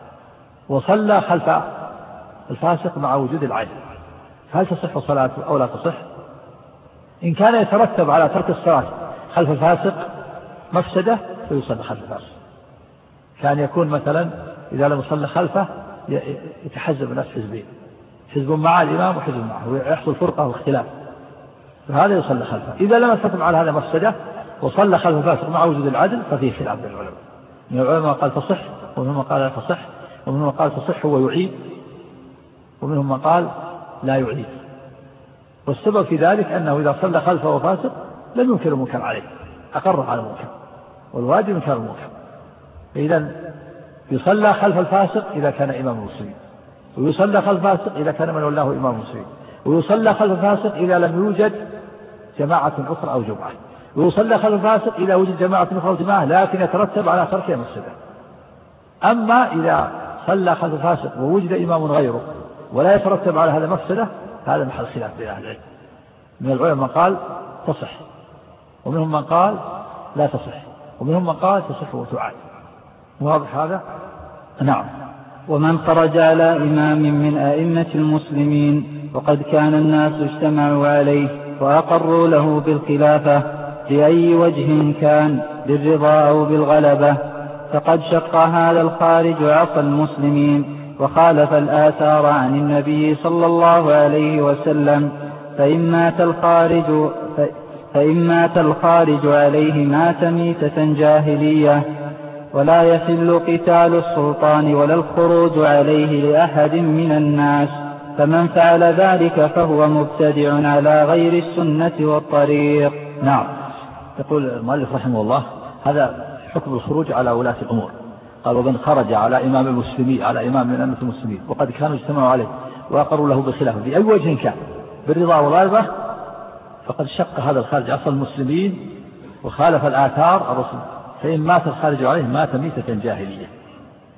وصلى خلف الفاسق مع وجود العدل، هل تصح صلاته أو لا تصح؟ إن كان يترتب على ترك الصلاة خلف الفاسق مفسدة فيصلى خلف الفاسق. كان يكون مثلا إذا لم يصلى خلفه يتحزب الناس حزبين، حزب مع الإمام وحزب معه ويحصل فرقة واختلاف، فهذا يصلى خلفه. إذا لم يترتب على هذا مفسدة وصلى خلف الفاسق مع وجود العدل ففيه خلاف بين العلماء. من العلماء قال تصح ومنهم قال لا تصح ومنهم قال تصح ويعيد ومنهم قال لا يعيد. والسبب في ذلك أنه إذا صلى خلفه فاسق لم ينكر المنكر عليه، أقر على المنكر، والواجب انكار المنكر. فإذا يصلى خلف الفاسق إذا كان إمام المسلمين، ويصلى خلف الفاسق إذا كان من ولاه إمام المسلمين، ويصلى خلف الفاسق إذا لم يوجد جماعة أخرى أو جمعة، ويصلى خلف الفاسق إذا وجد جماعة أخرى أو جماعة لكن يترتب على تركها مفسدة. أما إذا صلى خلف الفاسق ووجد إمام غيره ولا يترتب على هذا مفسدة هذا محل خلاف بين أهل العلم. من العلماء من قال تصح ومنهم من قال لا تصح ومنهم من قال تصح وتعاد. واضح هذا؟ نعم. ومن خرج على إمام من أئمة المسلمين وقد كان الناس اجتمعوا عليه وأقروا له بالخلافة بأي وجه كان بالرضا أو بالغلبة فقد شق هذا الخارج عصى المسلمين وخالف الآثار عن النبي صلى الله عليه وسلم. فإن مات الخارج فإن مات الخارج عليه مات ميتة جاهلية، ولا يحل قتال السلطان ولا الخروج عليه لأحد من الناس، فمن فعل ذلك فهو مبتدع على غير السنة والطريق. نعم. يقول المؤلف رحمه الله هذا حكم الخروج على ولاة الأمور. قال ومن خرج على إمام المسلمين على إمام من أئمة المسلمين وقد كانوا اجتمعوا عليه وأقروا له بالخلافة بأي وجه كان بالرضا والغلبة فقد شق هذا الخارج عصى المسلمين وخالف الآثار الرسول. فإن مات الخارج عليه مات ميتة جاهلية،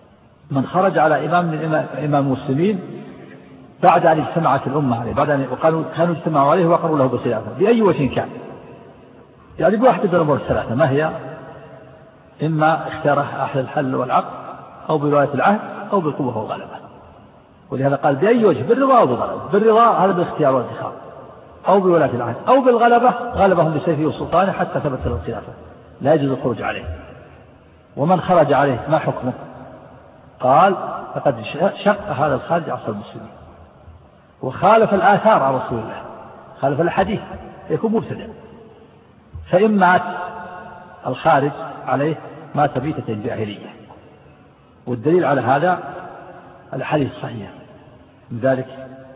من خرج على إمام من إمام المسلمين بعد أن اجتمعت الأمة عليه، بعد أن وقالوا كانوا اجتمعوا عليه وقروا له بخلافه بأي وجه كان، يعني بواحدة من الأمور الثلاثة، ما هي؟ إما اختار أهل الحل والعقد، أو بولاية العهد، أو بالقوة والغلبة. ولهذا قال بأي وجه، بالرضا أو بالغلبة. بالرضا هذا بالاختيار والانتخاب، أو بولاية العهد، أو بالغلبة غلبهم بسيفه وسلطانه حتى ثبت له الخلافة، لا يجوز الخروج عليه. ومن خرج عليه ما حكمه؟ قال فقد شق هذا الخارج عصر المسلمين وخالف الآثار عن رسول الله، خالف الحديث، يكون مبتدع. فإن مات الخارج عليه مات ميتة الجاهلية. والدليل على هذا الحديث الصحيح، من ذلك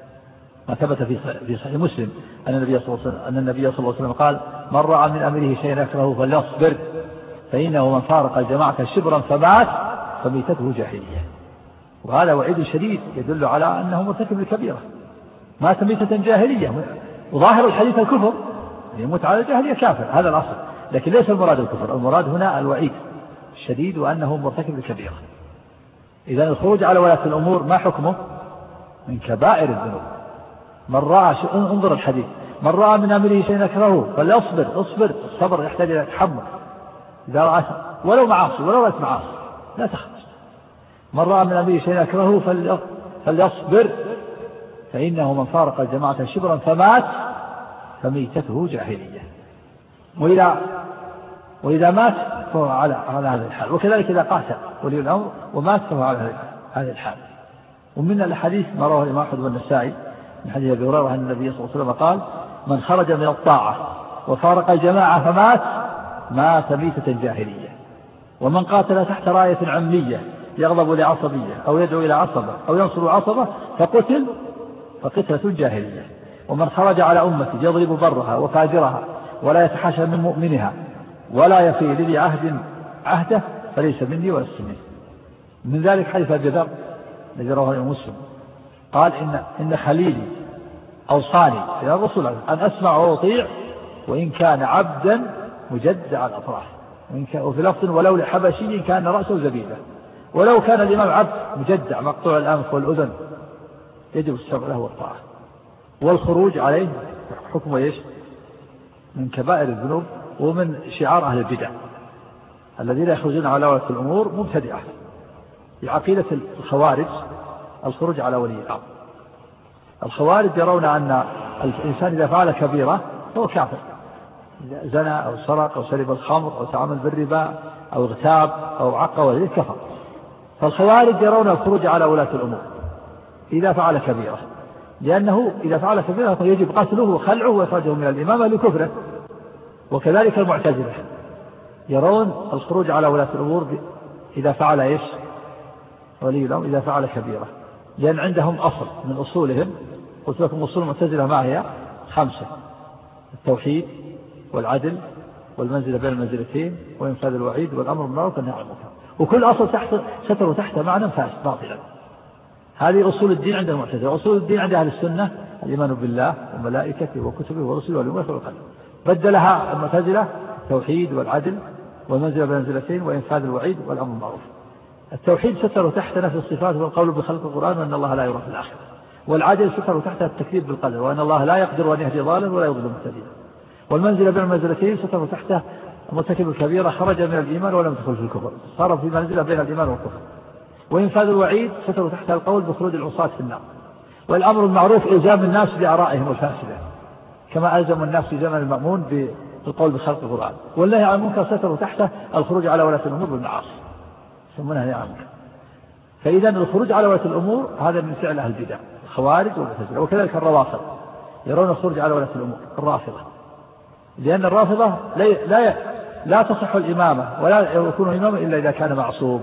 ما ثبت في صحيح مسلم أن النبي صلى الله عليه وسلم أن النبي صلى الله عليه وسلم قال: من رأى من أمره شيئا يكرهه فليصبر، فإنه من فارق الجماعة شبرا فمات فميتته جاهلية. وهذا وعيد شديد يدل على أنه مرتكب الكبيرة، مات ميتة جاهلية. وظاهر الحديث الكفر، يموت على الجاهلية كافر، هذا الأصل، لكن ليس المراد الكفر، المراد هنا الوعيد الشديد وأنه مرتكب الكبيرة. إذن الخروج على ولاة الأمور ما حكمه؟ من كبائر الذنوب. من رأى، انظر الحديث: من رأى من أمره شيئا يكرهه فليصبر. اصبر، الصبر يحتاج إلى تحمل، إذا رأى ولو معاصي، ولو رأت معاصي لا تخرج. من رأى من أمره شيئا يكرهه فليصبر، فإنه من فارق الجماعة شبرا فمات فميتته جاهلية. وإذا وإذا مات فهو على على هذا الحال. وكذلك إذا قاتل ولي الأمر ومات فهو على هذا الحال. ومن الحديث ما رواه الإمام أحمد والنسائي من حديث أبي هريرة أن النبي صلى الله عليه وسلم قال: من خرج من الطاعة وفارق الجماعة فمات مات ميتة جاهلية. ومن قاتل تحت راية عمية يغضب لعصبية أو يدعو إلى عصبة أو ينصر عصبة فقتل فقتلة جاهلية. ومن خرج على أمة يضرب برها وفاجرها ولا يتحاشى من مؤمنها ولا يفي لذي عهد عهده فليس مني ولا منه. من ذلك حديث أبي ذر الذي رواه مسلم قال: إن إن خليلي أوصاني يا رسول الله أن أسمع وأطيع وإن كان عبدا مجدع الأطراف، وفي لفظ: ولو لحبشي كان رأسه زبيبة. ولو كان الإمام عبد مجدع مقطوع الأنف والأذن يجب السمع له والطاعة. والخروج عليه حكم ايش؟ من كبائر الذنوب ومن شعار أهل البدع الذين يخرجون على ولاة الأمور مبتدعة. بعقيدة الخوارج الخروج على ولي الأمر. الخوارج يرون أن الإنسان إذا فعل كبيرة فهو كافر، إذا زنى أو سرق أو شرب الخمر أو تعامل بالربا أو اغتاب أو عق وغيره كفر. فالخوارج يرون الخروج على ولاة الأمور إذا فعل كبيرة، لأنه إذا فعل كبيرة يجب قتله وخلعه وإخراجه من الإمامة لكفره. وكذلك المعتزلة يرون الخروج على ولاة الأمور إذا فعل إيش؟ ولي الأمر إذا فعل كبيرة، لأن عندهم أصل من أصولهم، قلت لكم أصول المعتزلة ما هي؟ خمسة: التوحيد والعدل والمنزلة بين المنزلتين وإنفاذ الوعيد والأمر بالمعروف والنهي عن المنكر. وكل أصل تحت ستر تحت معنى فاسد باطلا. هذه أصول الدين عند المعتزلة. أصول الدين عند أهل السنة الإيمان بالله وملائكته وكتبه ورسله واليوم الآخر والقدر. بدلها المعتزلة: التوحيد والعدل والمنزلة بين المنزلتين وإنفاذ الوعيد والأمر بالمعروف. التوحيد ستر تحت نفي الصفات والقول بخلق القرآن وأن الله لا يرى في الآخرة. والعدل ستر تحت التكذيب بالقدر وأن الله لا يقدر أن يهدي ضالا ولا يضل مهتديا. والمنزلة بين المنزلتين ستر تحت مرتكب الكبيرة خرج من الإيمان ولم يدخل في الكفر، صار في منزلة بين الإيمان والكفر. وإنفاذ الوعيد ستر تحت القول بخروج العصاة في النار. والأمر المعروف إلزام الناس بآرائهم الفاسدة كما ألزم الناس في زمن المأمون بالقول بخلق القرآن. والنهي عن المنكر ستر تحته الخروج على ولاة الأمور بالمعاصي، يسمونها نهي عن المنكر. فإذا الخروج على ولاة الأمور هذا من فعل أهل البدع الخوارج والمعتزلة. وكذلك الروافض يرون الخروج على ولاة الأمور الرافضة، لأن الرافضة لا لا لا تصح الإمامة ولا يكون إماما إلا إذا كان معصوم.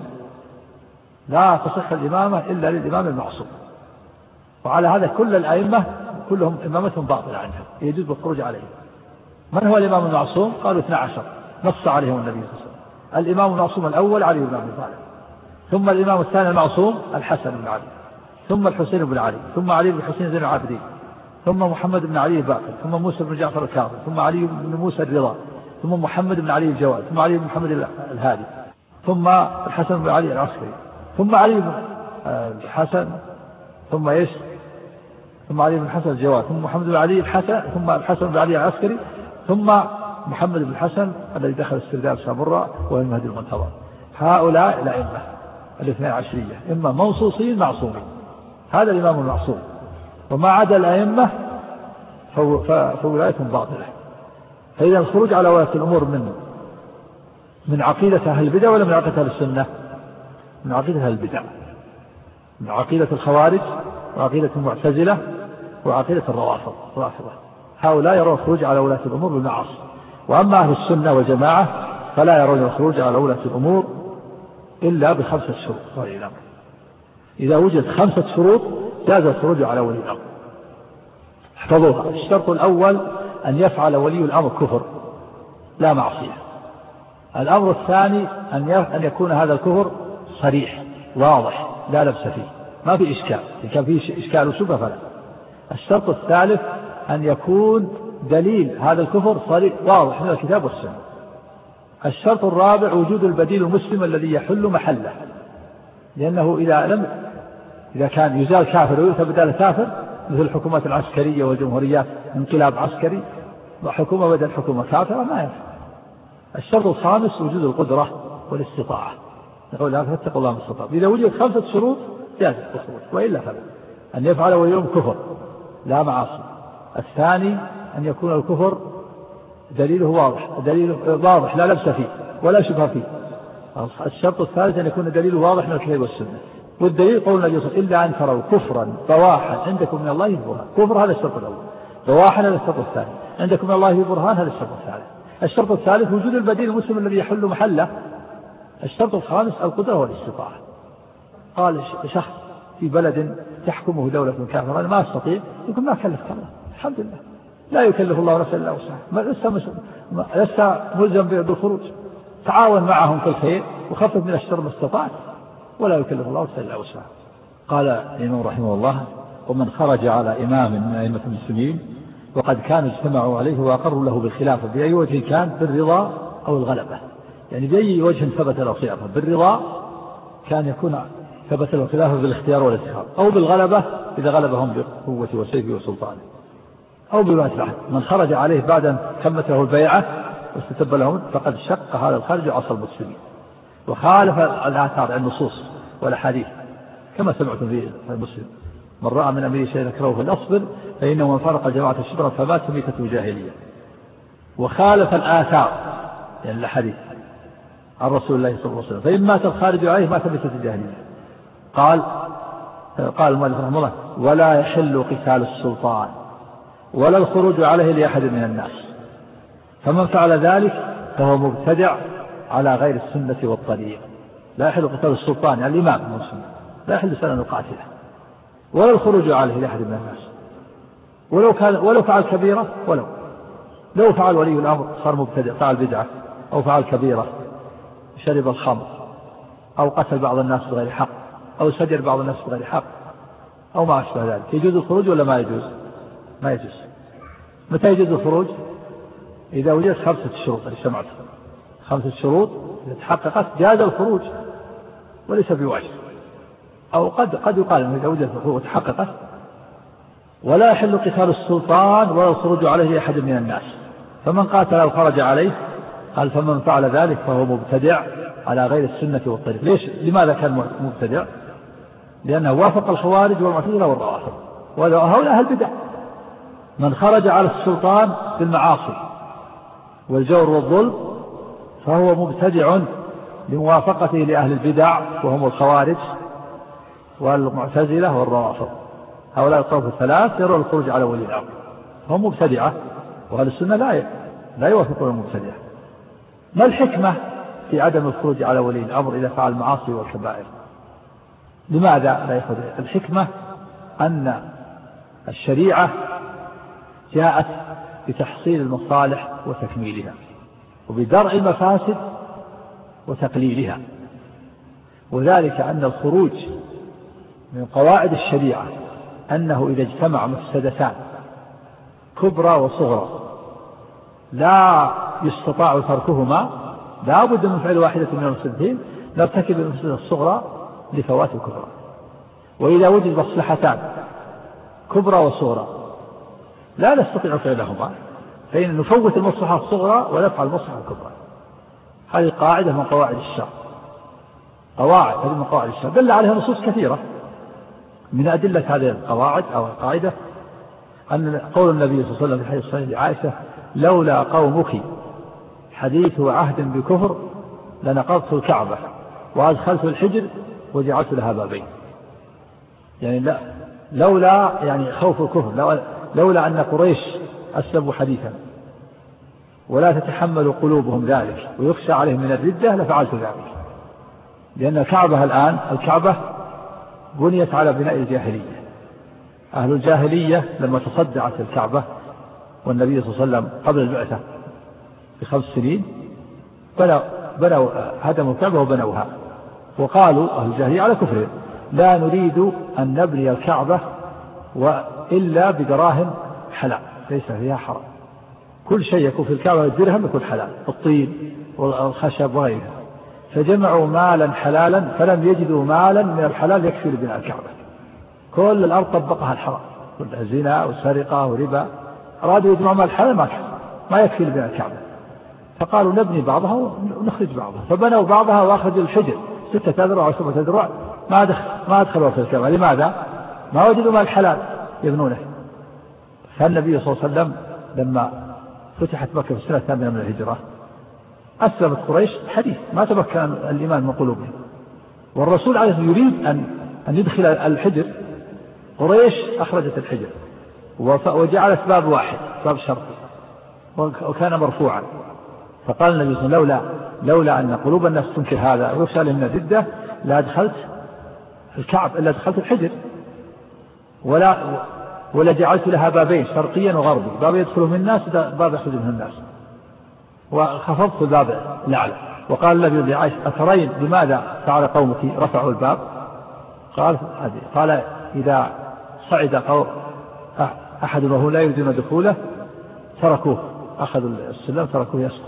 لا تصح الإمامة إلا للإمام المعصوم. وعلى هذا كل الأئمة كلهم إمامتهم باطلة عنهم، يجوز الخروج عليهم. من هو الإمام المعصوم؟ قالوا اثنا عشر نص عليهم النبي صلى الله عليه وسلم. الإمام المعصوم الأول علي بن أبي طالب، ثم الإمام الثاني المعصوم الحسن بن علي، ثم الحسين بن علي، ثم علي بن الحسين زين العابدين، ثم محمد بن علي الباقر، ثم موسى بن جعفر الكاظم، ثم علي بن موسى الرضا، ثم محمد بن علي الجواد، ثم علي بن محمد الهادي، ثم الحسن بن علي العسكري، ثم علي بن الحسن ثم إيش ثم علي بن الحسن الجواد ثم محمد بن علي الحسن ثم الحسن بن علي العسكري ثم محمد بن الحسن الذي دخل السرداب سامراء وهو المهدي المنتظر. هؤلاء الأئمة الاثنين عشرية إما منصوصين معصومين، هذا الإمام المعصوم، وما عدا الأئمة فولايتهم باطلة. فإذا الخروج على ولاة الأمور من من عقيدة أهل البدع ولا من عقيدة أهل السنة؟ من عقيدة أهل البدع، من عقيدة الخوارج وعقيدة المعتزلة وعقيدة الروافض. هؤلاء يرون الخروج على ولاة الأمور بالمعاصي. وأما أهل السنة والجماعة فلا يرون الخروج على ولاة الأمور إلا بخمسة شروط ولي الأمر. إذا وجد خمسة شروط جاز الخروج على ولي الأمر. احفظوها. الشرط الأول أن يفعل ولي الأمر كفر لا معصية. الأمر الثاني أن يكون هذا الكفر صريح واضح لا لبس فيه، ما في إشكال، إن كان فيه إشكال وشبهة فلا. الشرط الثالث أن يكون دليل هذا الكفر صريح واضح من الكتاب والسنة. الشرط الرابع وجود البديل المسلم الذي يحل محله، لأنه إذا لم إذا كان يزال كافر ويؤتى بدال كافر مثل الحكومات العسكرية والجمهوريات انقلاب عسكري وحكومة بدل حكومة كافرة ما ينفع. الشرط الخامس وجود القدرة والاستطاعة، نقول لا فاتقوا الله ما استطعتم. إذا وجد خمسة شروط جاز الخروج، وإلا فلا. أن يفعل وليهم كفر لا معاصي. الثاني أن يكون الكفر دليله واضح، دليله واضح لا لبس فيه ولا شبهة فيه. الشرط الثالث أن يكون دليله واضح من الكتاب والسنة. والدليل قول النبي صلى الله عليه وسلم إلا أن تروا كفرا بواحا عندكم من الله برهان. كفر هذا الشرط الأول، بواحا هذا الشرط الثاني، عندكم من الله برهان هذا الشرط الثالث. الشرط الثالث وجود البديل المسلم الذي يحل محله. الشرط الخامس القدرة والاستطاعة. قال شخص في بلد تحكمه دولة كافرة أنا ما أستطيع، يقول ما كلفك الله، الحمد لله لا يكلف الله نفسا إلا وسعها، لست ملزم بالخروج، تعاون معهم في الخير وخفف من الشر ما استطعت ولا يكلف الله نفسا إلا وسعها. قال الإمام رحمه الله ومن خرج على إمام من أئمة المسلمين وقد كانوا اجتمعوا عليه وأقروا له بالخلافة بأي وجه كان، بالرضا أو الغلبة، يعني بأي وجه ثبت له خلافة، بالرضا كان يكون ثبت له خلافة بالاختيار والانتخاب، أو بالغلبة إذا غلبهم بقوة وسيفه وسلطانه، أو بولاية العهد. من خرج عليه بعد أن تمت له البيعة واستتب لهم فقد شق هذا الخارج عصى المسلمين وخالف الآثار النصوص والأحاديث كما سمعتم في المسلم من رأى من أمير شيء ذكره فليصبر فإنه من فرق جماعة الشبرة فمات ميتة جاهلية. وخالف الآثار يعني الحديث عن رسول الله صلى الله عليه وسلم فإن مات الخارج عليه مات ميتة جاهلية. قال قال المؤلف رحمه الله ولا يحل قتال السلطان ولا الخروج عليه لأحد من الناس، فمن فعل ذلك فهو مبتدع على غير السنة والطريق. لا يحل قتال السلطان يعني الإمام المسلم، لا يحل سنة القاتلة، ولا الخروج عليه لأحد من الناس ولو كان ولو فعل كبيرة، ولو لو فعل ولي الأمر صار مبتدع، فعل بدعة أو فعل كبيرة، شرب الخمر أو قتل بعض الناس بغير حق أو سجر بعض الناس بغير حق أو ما أشبه ذلك، يجوز الخروج ولا ما يجوز؟ ما يجوز. متى يجوز الخروج؟ إذا وجدت خمسة شروط اللي سمعتها، خمسة شروط إذا تحققت جاز الخروج وليس بواجب. أو قد قد يقال إنه إذا وجدت الخروج وتحققت ولا يحل قتال السلطان ولا الخروج عليه لأحد من الناس، فمن قاتل أو خرج عليه قال فمن فعل ذلك فهو مبتدع على غير السنة والطريق. ليش؟ لماذا كان مبتدع؟ لأنه وافق الخوارج والمعتزلة والروافض وهؤلاء أهل البدع. من خرج على السلطان بالمعاصي والجور والظلم فهو مبتدع لموافقته لأهل البدع وهم الخوارج والمعتزلة والروافض. هؤلاء الطرف الثلاث يرون الخروج على ولي الأمر، هم مبتدعة، وأهل السنة لا لا يوافقون المبتدعة. ما الحكمة في عدم الخروج على ولي الأمر إذا فعل المعاصي والكبائر؟ لماذا لا يخرج؟ الحكمة أن الشريعة جاءت بتحصيل المصالح وتكميلها وبدرء المفاسد وتقليلها، وذلك أن الخروج من قواعد الشريعة أنه إذا اجتمع مفسدتان كبرى وصغرى لا يستطاع تركهما لا بد من فعل واحدة من المفسدتين، نرتكب المفسدة الصغرى لفوات الكبرى. وإذا وجد مصلحتان كبرى وصغرى لا نستطيع فعلهما، فإن نفوت المصلحة الصغرى ونفعل المصلحة الكبرى. هذه قاعدة من قواعد الشرع، قواعد هذه من قواعد الشرع دل عليها نصوص كثيرة. من أدلة هذه القواعد أو القاعدة أن قول النبي صلى الله عليه وسلم في حديث صحيح لعائشة: لولا قومك حديث عهد بكفر لنقضت الكعبة وأدخلت الحجر وجعلت لها بابين. يعني لا لولا يعني خوف الكفر، لولا أن قريش أسلموا حديثا ولا تتحمل قلوبهم ذلك ويخشى عليهم من الردة لفعلت ذلك. لأن الكعبة الآن الكعبة بنيت على بناء الجاهلية. أهل الجاهلية لما تصدعت الكعبة والنبي صلى الله عليه وسلم قبل البعثة بخمس سنين بنوا بنوا هدموا الكعبة وبنوها، وقالوا أهل الجاهلية على كفرهم: لا نريد أن نبني الكعبة إلا بدراهم حلال ليس فيها حرام. كل شيء يكون في الكعبة الدرهم يكون حلال، الطين والخشب وغيرها. فجمعوا مالا حلالا فلم يجدوا مالا من الحلال يكفي لبناء الكعبة. كل الأرض طبقها الحرام، كلها زنا وسرقة وربا. أرادوا يجمعوا مال الحلال ما ما يكفي لبناء الكعبة، فقالوا نبني بعضها ونخرج بعضها، فبنوا بعضها وأخرجوا الحجر ستة أذرع وسبعة أذرع ما دخل ما أدخلوا في الكعبة. لماذا؟ ما وجدوا مال الحلال يبنونه. فالنبي صلى الله عليه وسلم لما فتحت مكة في السنة الثامنة من الهجرة أسلمت قريش حديث ما تمكن الإيمان من قلوبهم، والرسول عليه الصلاة والسلام يريد أن أن يدخل الحجر. قريش أخرجت الحجر وجعلت باب واحد، باب شرقي، وكان مرفوعا. فقال النبي صلى الله عليه وسلم: لولا لولا أن قلوب الناس تنكر هذا ويخشى عليهم من الردة لا دخلت الكعب إلا دخلت الحجر، ولا ولا جعلت لها بابين شرقيا وغربي، باب يدخل من الناس باب يخرج من الناس، وخفضت الباب الأعلى. وقال النبي لعائشة: أترين بماذا فعل قومك رفعوا الباب؟ قال قال إذا صعد قوم أحد وهو لا يريدون دخوله تركوه، أخذوا السلم تركوه يسقط.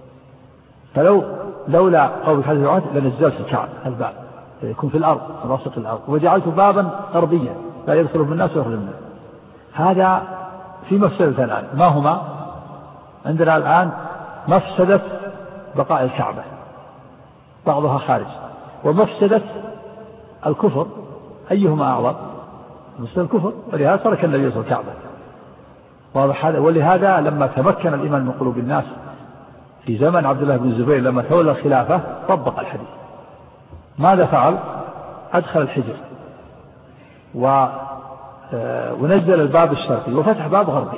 فلو لولا قومك هذه العهد لنزلت الكعب الباب يكون في الأرض راسخ الأرض، وجعلت بابا غربيا لا يدخل من الناس ويخرج من الناس. هذا في مفسدة الآن. ما هما عندنا الآن؟ مفسدة بقاء الكعبة بعضها خارج، ومفسدة الكفر. أيهما أعظم؟ مفسدة الكفر، ولهذا ترك النبي صلى الله عليه وسلم الكعبة. ولهذا لما تمكن الإيمان من قلوب الناس في زمن عبد الله بن الزبير لما تولى الخلافة طبق الحديث. ماذا فعل؟ أدخل الحجر و ونزل الباب الشرقي وفتح باب غربي،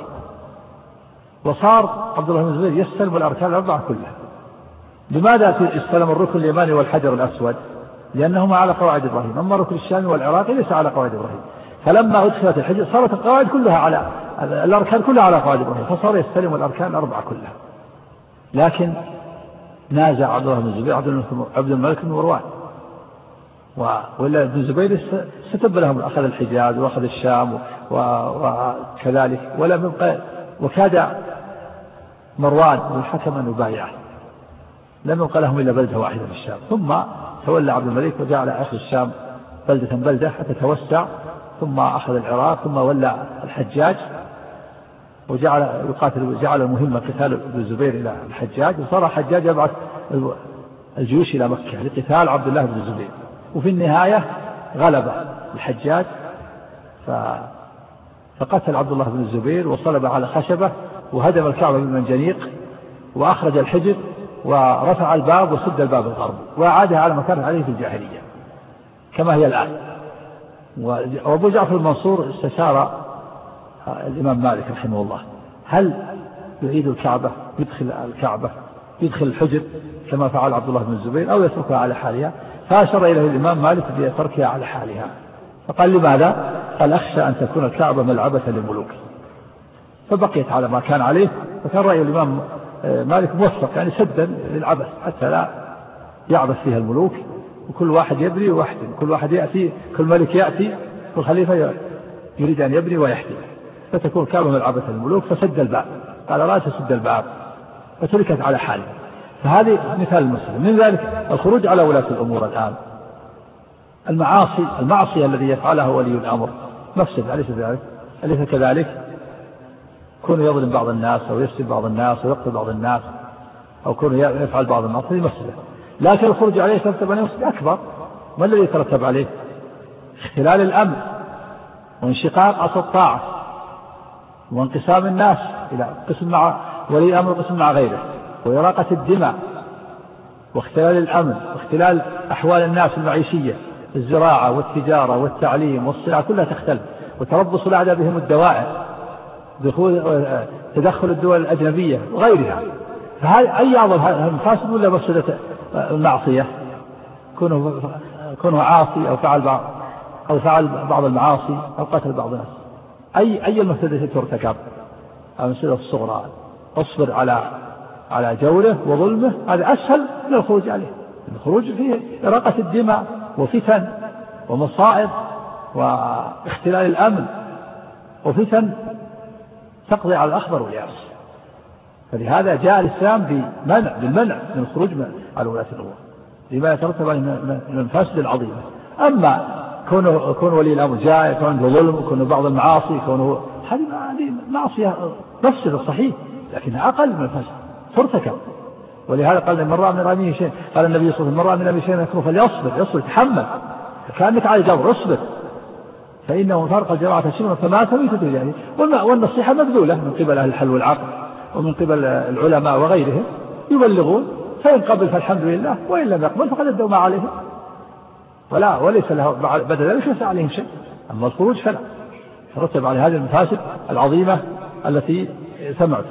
وصار عبد الله بن الزبير يستلم الأركان الأربعة كلها. لماذا استلم الركن اليماني والحجر الأسود؟ لأنهما على قواعد إبراهيم، أما الركن الشامي والعراقي ليس على قواعد إبراهيم. فلما أدخلت الحجر صارت القواعد كلها على الأركان كلها على قواعد إبراهيم، فصار يستلم الأركان الأربعة كلها. لكن نازع عبد الله بن الزبير عبد الملك بن مروان، ولا ابن الزبير ستب لهم، أخذ الحجاز وأخذ الشام وكذلك، ولم يبقى، وكاد مروان بن الحكم أن يبايعه، لم يبقى لهم إلا بلدة واحدة في الشام. ثم تولى عبد الملك وجعل أخذ الشام بلدة بلدة حتى توسع، ثم أخذ العراق، ثم ولى الحجاج وجعل يقاتل، جعل المهمة قتال ابن الزبير إلى الحجاج، وصار الحجاج يبعث الجيوش إلى مكة لقتال عبد الله بن الزبير. وفي النهاية غلب الحجاج فقتل عبد الله بن الزبير وصلب على خشبة وهدم الكعبة بالمنجنيق وأخرج الحجر ورفع الباب وسد الباب الغربي وأعادها على مكانه عليه في الجاهلية كما هي الآن. وأبو جعفر المنصور استشار الإمام مالك رحمه الله: هل يعيد الكعبة، يدخل الكعبة يدخل الحجر كما فعل عبد الله بن الزبير، أو يتركها على حالها؟ فأشار إليه الإمام مالك بتركها على حالها. فقال: لماذا؟ قال: أخشى أن تكون الكعبة ملعبة للملوك. فبقيت على ما كان عليه. فكان رأي الإمام مالك موفق، يعني سدا للعبث حتى لا يعبث فيها الملوك، وكل واحد يبني ويحتم، كل واحد يأتي، كل ملك يأتي، كل خليفة يريد أن يبني ويحتم، فتكون الكعبة ملعبة للملوك. فسد الباب، قال: لا تسد الباب، فتركت على حالها. فهذه مثال المسلم. من ذلك الخروج على ولاة الأمور الآن، المعاصي المعصية الذي يفعلها ولي الأمر مفسد، أليس ذلك؟ أليس كذلك؟ كونه يظلم بعض الناس أو يسلب بعض الناس أو يقتل بعض الناس أو كونه يفعل بعض المعاصي مفسدة. لكن الخروج عليه يترتب عليه مفسد أكبر. ما الذي يترتب عليه؟ اختلال الأمن وانشقاق أصل الطاعة وانقسام الناس إلى قسم مع ولي الأمر وقسم مع غيره، وإراقة الدماء واختلال الأمن واختلال أحوال الناس المعيشية، الزراعة والتجارة والتعليم والصناعة كلها تختلف، وتربص الأعداء بهم الدواعي، دخول تدخل الدول الأجنبية وغيرها. فهذا أي أعظم المفاسد ولا مفسدة المعصية؟ كونه كونه عاصي أو فعل بعض أو فعل بعض المعاصي أو قتل بعض الناس، أي أي المفسدة ترتكب؟ المفسدة الصغرى. اصبر على على جوره وظلمه، هذا أسهل من الخروج عليه. الخروج فيه إراقة الدماء وفتن ومصائب واختلال الأمن وفتن تقضي على الأخضر واليابس. فلهذا جاء الإسلام بمنع بالمنع من الخروج على ولاة الأمور لما يترتب عليه من المفاسد العظيمة. أما كونه كون ولي الأمر جاء يكون عنده ظلم وكونه بعض المعاصي كونه هذه معصية مفسدة صحيح، لكنها أقل من الفساد ترتكب. ولهذا قال من رأى من رأيه شيء، قال النبي صلى الله عليه وسلم من رأى من رأيه شيء يكره فليصبر، يصبر يتحمل كأنك على جبر، اصبر فإنه فرق الجماعة شبرا فمات ميتة الجاهلية. والنصيحة مبذولة من قبل أهل الحل والعقل ومن قبل العلماء وغيرهم يبلغون، فإن قبل فالحمد لله وإن لم يقبل فقد أدوا ما عليهم ولا وليس له بدل ذلك ليس عليهم شيء. أما الخروج فلا ترتب على هذه المفاسد العظيمة التي سمعتم.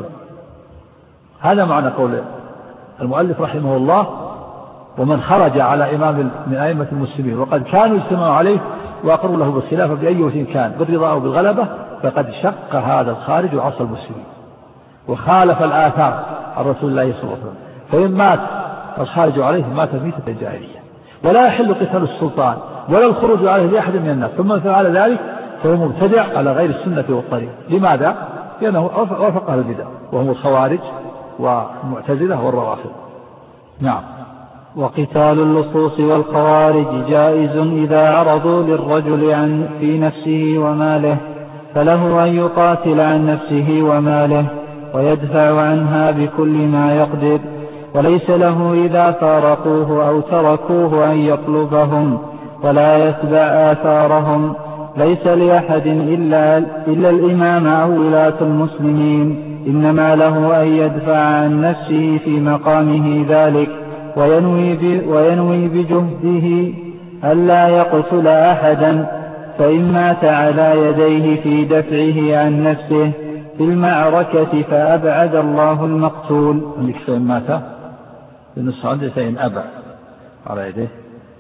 هذا معنى قول المؤلف رحمه الله ومن خرج على إمام من أئمة المسلمين وقد كانوا يجتمعوا عليه وأقروا له بالخلافة بأي وجه كان بالرضا أو بالغلبة فقد شق هذا الخارج وعصى المسلمين وخالف الآثار عن رسول الله صلى الله عليه وسلم. فإن مات الخارج عليه مات ميتة الجاهلية. ولا يحل قتال السلطان ولا الخروج عليه لأحد من الناس، ثم فعل ذلك فهو مبتدع على غير السنة والطريق. لماذا؟ لأنه وافق أهل البدع وهم الخوارج والمعتزلة والروافض. نعم. وقتال اللصوص والخوارج جائز إذا عرضوا للرجل عن في نفسه وماله، فله أن يقاتل عن نفسه وماله ويدفع عنها بكل ما يقدر، وليس له إذا فارقوه أو تركوه أن يطلبهم ولا يتبع آثارهم. ليس لأحد إلا, إلا الإمام أو ولاة المسلمين، إنما له أن يدفع عن نفسه في مقامه ذلك وينوي, وينوي بجهده ألا يقتل أحدا، فإن مات على يديه في دفعه عن نفسه في المعركة فأبعد الله المقتول. فإن مات بالنص عنده فإن أبع على يديه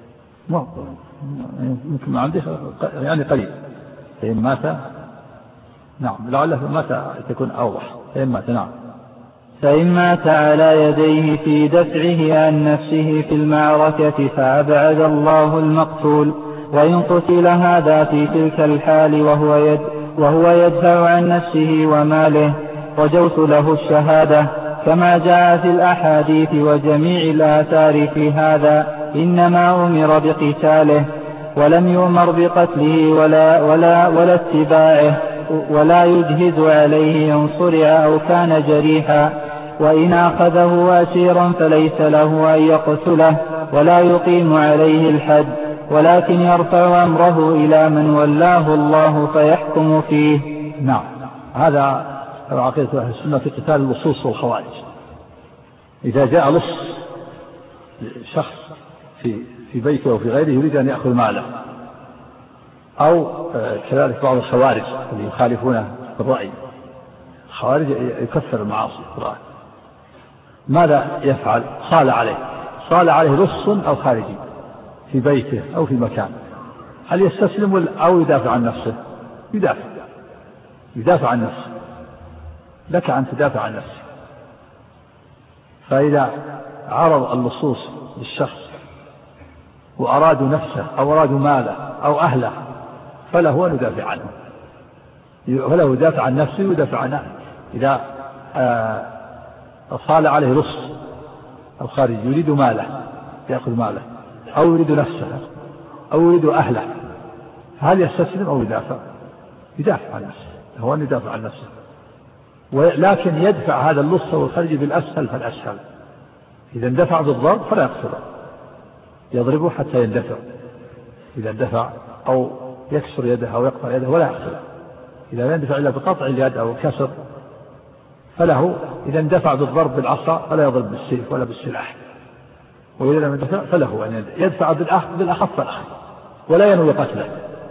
ممكن ما عنده يعني قليل. فإن مات نعم لعله مات تكون أوضح. فإن مات نعم فإن مات على يديه في دفعه عن نفسه في المعركة فأبعد الله المقتول. وإن قتل هذا في تلك الحال وهو, يد وهو يدفع عن نفسه وماله رجوت له الشهادة كما جاء في الأحاديث وجميع الآثار في هذا، إنما أمر بقتاله ولم يؤمر بقتله ولا, ولا, ولا اتباعه، ولا يجهز عليه إن صرع أو كان جريحا. وإن أخذه أسيرا فليس له أن يقتله ولا يقيم عليه الحد، ولكن يرفع أمره إلى من ولاه الله فيحكم فيه. نعم. هذا عقيدة أهل السنة في قتال اللصوص والخوارج. إذا جاء لص شخص في في بيته وفي غيره يريد أن يأخذ ماله، أو كذلك بعض الخوارج اللي يخالفونه بالرأي، الخوارج يكفر المعاصي بالرأي، ماذا يفعل؟ صال عليه صال عليه لص أو خارجي في بيته أو في مكان، هل يستسلم أو يدافع عن نفسه؟ يدافع يدافع عن نفسه، لك أن تدافع عن نفسه. فإذا عرض اللصوص للشخص وأرادوا نفسه أو أرادوا ماله أو أهله فله أن يدافع عنه، فله يدافع عن نفسه ويدافع عنه. إذا صال عليه لص أو خارج يريد ماله يأخذ ماله أو يريد نفسه أو يريد أهله، هل يستسلم أو يدافع؟ يدافع عن نفسه، هو أن يدافع عن نفسه، ولكن يدفع هذا اللص والخرج بالأسهل فالأسهل. إذا اندفع بالضرب فلا يقتله، يضربه حتى يندفع، إذا اندفع أو يكسر يده أو يقطع يده ولا يقتله. إذا لا يندفع إلا بقطع اليد أو كسر فله، إذا اندفع بالضرب بالعصا فلا يضرب بالسيف ولا بالسلاح، وإذا لم يندفع فله أن يدفع بالأخف الأخف ولا ينوي قتله،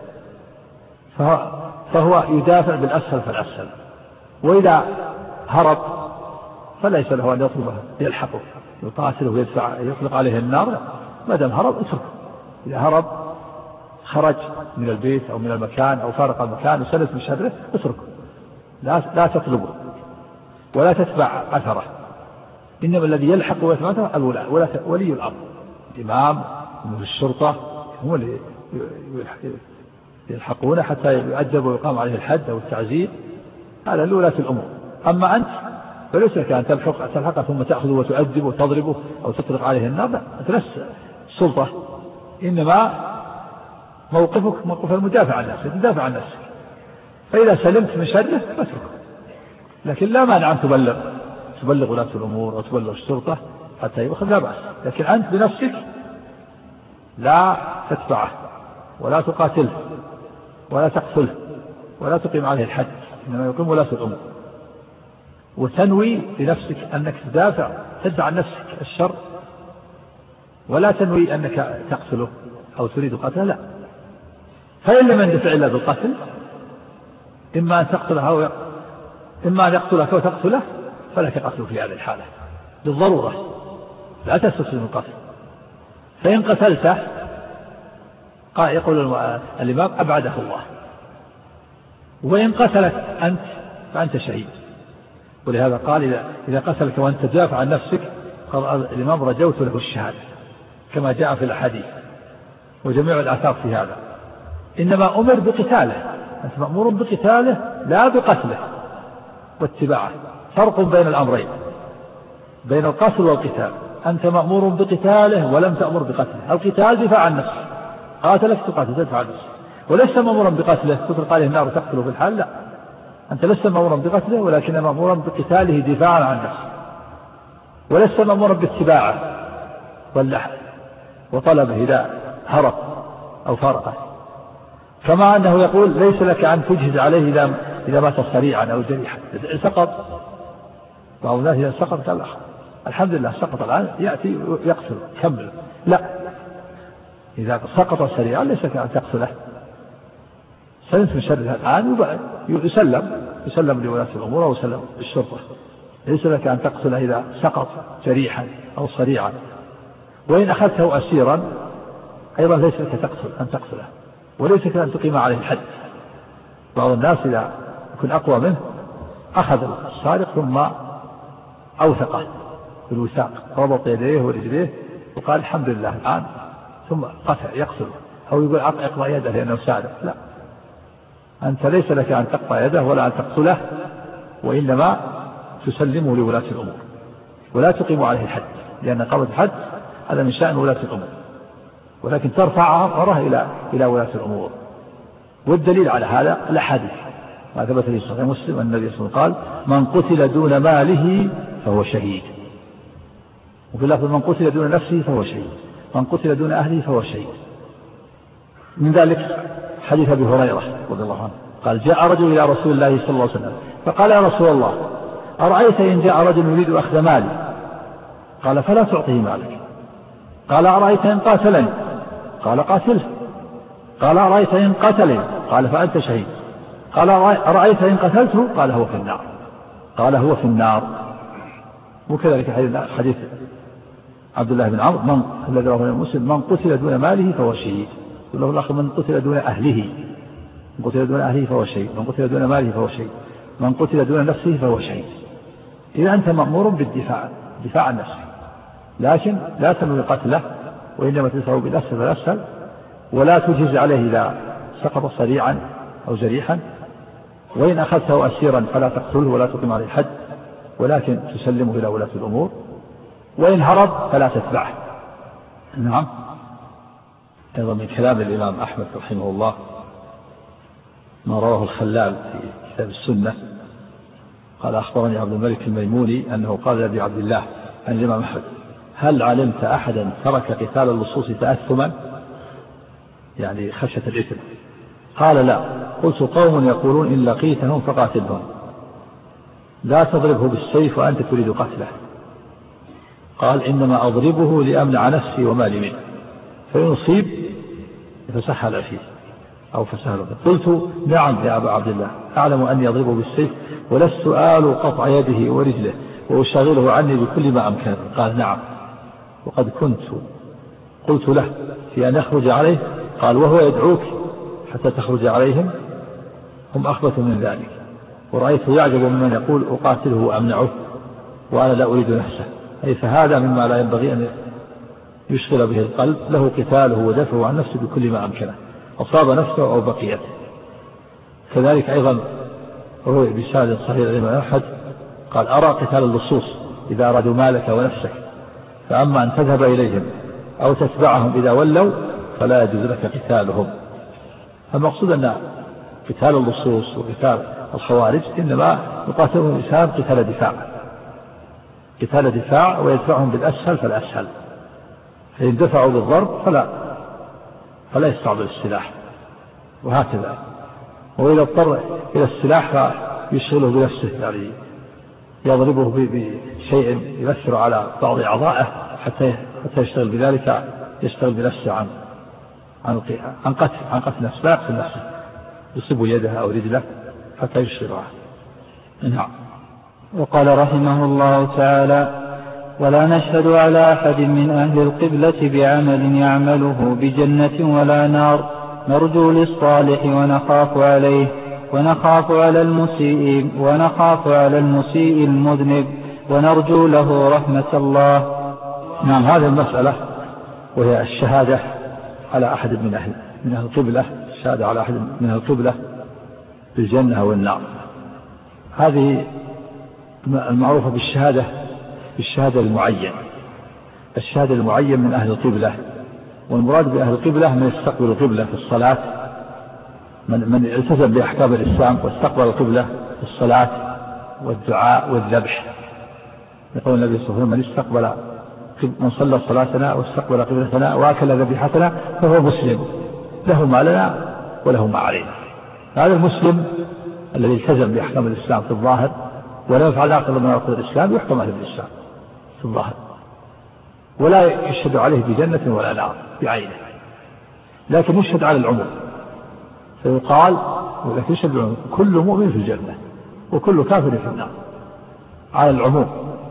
فهو يدافع بالأسهل فالأسهل. وإذا هرب فليس له أن يطلبه يلحقه يقاتله ويدفع يطلق عليه النار، ما دام هرب اتركه. إذا هرب خرج من البيت أو من المكان أو فارق المكان وسلت من شره اتركه، لا, لا تطلبه ولا تتبع أثره. إنما الذي يلحق ويتبع أثره الولاء ولا ولي الأمر، الإمام من الشرطة هم اللي يلحقونه حتى يؤدب ويقام عليه الحد أو التعزير، هذا لولاة الأمور. أما أنت فليس لك أن تلحق تلحقه ثم تأخذه وتؤدبه وتضربه أو تطلق عليه النار، أنت لست سلطة، إنما موقفك موقف المدافع عن نفسك، تدافع عن نفسك. فإذا سلمت من شره فاتركه، لكن لا مانع أن تبلغ تبلغ ولاة الأمور أو تبلغ الشرطة حتى يؤخذ، لا بأس. لكن أنت بنفسك لا تتبعه ولا تقاتله ولا تقتله ولا تقيم عليه الحد، إنما يقيم ولاة الأمور. وتنوي لنفسك أنك تدافع تدفع عن نفسك الشر، ولا تنوي أنك تقتله أو تريد قتله، لا. فإن لم يندفع إلا بالقتل، إما أن تقتله أو إما أن يقتلك وتقتله، فلك قتله في هذه الحالة بالضرورة، لا تستسلم القتل. فإن قتلته يقول الإمام أبعده الله، وإن قتلك أنت فأنت شهيد. ولهذا قال إذا قتلك وأنت تدافع عن نفسك قال الإمام رجوت له الشهادة، كما جاء في الحديث وجميع الآثار في هذا. إنما أمر بقتاله، أنت مأمور بقتاله لا بقتله واتباعه، فرق بين الأمرين، بين القتل والقتال. أنت مأمور بقتاله ولم تأمر بقتله. القتال دفاع عن نفسك، قاتلك تقاتل تدفع عن نفسك، وليس مأمورا بقتله تطلق عليه النار وتقتله في الحال، لا. أنت لست مأمورا بقتله ولكن مأمورا بقتاله دفاعا عن نفسك، ولست مأمورا باتباعه وطلبه إذا هرب أو فارقه. كما أنه يقول ليس لك أن تجهز عليه إذا إذا مات سريعا أو جريحا، سقط بعض الناس إذا سقط قال الحمد لله سقط الآن يأتي يقتل كمل، لا. إذا سقط سريعا ليس لك أن تقتله، سلمت من شرها الآن يسلم يسلم لولاة الأمور أو يسلم للشرطة، ليس لك أن تقتله إذا سقط جريحا أو صريعا. وإن أخذته أسيرا أيضا ليس لك تقتل أن تقتله، وليس لك أن تقيم عليه الحد. بعض الناس إذا يكون أقوى منه أخذ السارق ثم أوثقه بالوثاق، ربط يديه ورجليه وقال الحمد لله الآن، ثم قتل يقتله، أو يقول اقطع يده لأنه سارق، لا. أنت ليس لك أن تقطع يده ولا أن تقتله، وإنما تسلمه لولاة الأمور ولا تقيم عليه الحد، لأن قامة الحد هذا من شأن ولاة الأمور، ولكن ترفع أمره إلى إلى ولاة الأمور. والدليل على هذا الأحاديث ما ثبت في صحيح مسلم أن النبي صلى الله عليه وسلم قال من قتل دون ماله فهو شهيد، وفي لفظ من قتل دون نفسه فهو شهيد، من قتل دون أهله فهو شهيد. من ذلك حديث أبي هريرة رضي الله عنه قال جاء رجل إلى رسول الله صلى الله عليه وسلم فقال يا رسول الله أرأيت إن جاء رجل يريد أخذ مالي؟ قال فلا تعطيه مالك. قال أرأيت إن قاتلني؟ قال قاتله. قال أرأيت إن قتلني؟ قال فأنت شهيد. قال أرأيت إن قتلته؟ قال هو في النار. قال هو في النار. وكذلك حديث عبد الله بن عمرو من الذي رواه مسلم من قتل دون ماله فهو شهيد. يقول له الأخ من قتل دون أهله، من قتل دون أهله فهو شهيد، من قتل دون ماله فهو شهيد، من قتل دون نفسه فهو شهيد. إذا أنت مأمور بالدفاع دفاع عن نفسك، لكن لا تنوي قتله، وإنما تدفعه بالأسهل فالأسهل، ولا تجهز عليه إذا سقط سريعا أو جريحا. وإن أخذته أسيرا فلا تقتله ولا تقيم عليه الحد، ولكن تسلمه إلى ولاة الأمور. وإن هرب فلا تتبعه. نعم. أيضا من كلام الإمام أحمد رحمه الله ما رواه الخلال في كتاب السنة قال أخبرني عبد الملك الميموني أنه قال لأبي عبد الله عن الإمام أحمد هل علمت أحدا ترك قتال اللصوص تأثما يعني خشية الإثم؟ قال لا. قلت قوم يقولون إن لقيتهم فقاتلهم لا تضربه بالسيف وأنت تريد قتله. قال إنما أضربه لأمنع نفسي ومالي منه فإن أصيب فسهل فيه أو فسهل فيه. قلت نعم يا أبا عبد الله أعلم أني أضربه بالسيف ولست آل قطع يده ورجله وأشغله عني بكل ما أمكن. قال نعم وقد كنت قلت له في أن يخرج عليه. قال وهو يدعوك حتى تخرج عليهم هم أخبث من ذلك ورأيته يعجب ممن يقول أقاتله وأمنعه وأنا لا أريد نفسه أي فهذا مما لا ينبغي أن يشغل به القلب له قتاله ودفعه عن نفسه بكل ما أمكنه أصاب نفسه أو بقيته. كذلك أيضا وهو بسند صحيح الإمام أحمد قال أرى قتال اللصوص إذا أرادوا مالك ونفسك فأما أن تذهب إليهم أو تتبعهم إذا ولوا فلا يجوز لك قتالهم. المقصود أن قتال اللصوص وقتال الخوارج إنما يقاتلهم الإنسان قتال دفاع قتال دفاع ويدفعهم بالأسهل فالأسهل فإن دفعوا بالضرب فلا فلا يستعمل السلاح وهكذا. وإذا اضطر إلى السلاح فيشغله بنفسه يعني يضربه بشيء يؤثر على بعض أعضائه حتى حتى يشتغل بذلك يشتغل بنفسه عن عن عن قتل عن قتل نفسه لا يقتل نفسه يصيب يدها أو رجله حتى يشغلها. نعم. وقال رحمه الله تعالى ولا نشهد على أحد من أهل القبلة بعمل يعمله بجنة ولا نار نرجو للصالح ونخاف عليه ونخاف على المسيء ونخاف على المسيء المذنب ونرجو له رحمة الله. نعم هذه المسألة وهي الشهادة على أحد من أهل من أهل القبلة الشهادة على أحد من أهل القبلة بالجنة والنار هذه المعروفة بالشهادة بالشهادة المعين الشهادة المعين من أهل القبلة. والمراد بأهل القبلة من يستقبل القبلة في الصلاة من من التزم بأحكام الإسلام واستقبل القبلة في الصلاة والدعاء والذبح. يقول النبي صلى الله عليه وسلم من استقبل من صلى صلاتنا واستقبل قبلتنا وأكل ذبيحتنا فهو مسلم له ما لنا وله ما علينا. هذا المسلم الذي التزم بأحكام الإسلام في الظاهر ولا يفعل أقل من أقل الإسلام يحكم عليه بالإسلام في الظاهر ولا يشهد عليه بجنة ولا نار بعينه لكن يشهد على العموم فيقال ولكن يشهد العموم كل مؤمن في الجنة وكل كافر في النار على العموم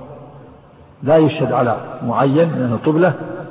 لا يشهد على معين من القبلة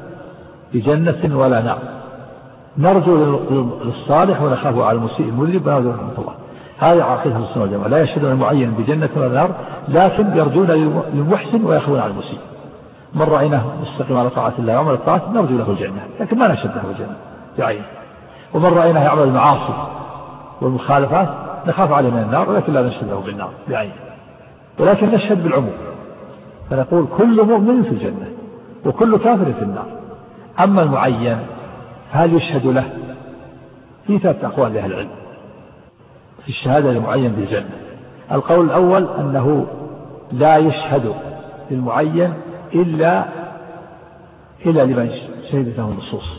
بجنة ولا نار. نرجو للصالح ونخاف على المسيء المذنب ونرجو رحمة الله. هذه عقيدة السنة والجماعة لا يشهدون معين بجنة ولا نار لكن يرجون للمحسن ويخافون على المسيء. من رأيناه مستقيم على طاعة الله وعمل الطاعة نرجو له الجنة لكن ما نشهد له الجنة بعينه. ومن رأيناه يعمل المعاصي والمخالفات نخاف عليه من النار ولكن لا نشهد له بالنار بعينه ولكن نشهد بالعموم فنقول كل مؤمن في الجنة وكل كافر في النار. أما المعين هل يشهد له؟ في ثلاث أقوال لأهل العلم في الشهادة المعين بالجنة. القول الأول أنه لا يشهد للمعين إلا إلا لمن شهدت له النصوص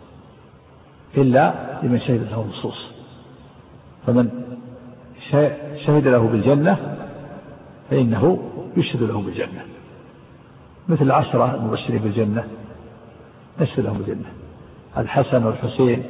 إلا لمن شهدت له النصوص. فمن شهد له بالجنة فإنه يشهد له بالجنة مثل العشرة المبشرين بالجنة نشهد لهم بالجنة الحسن والحسين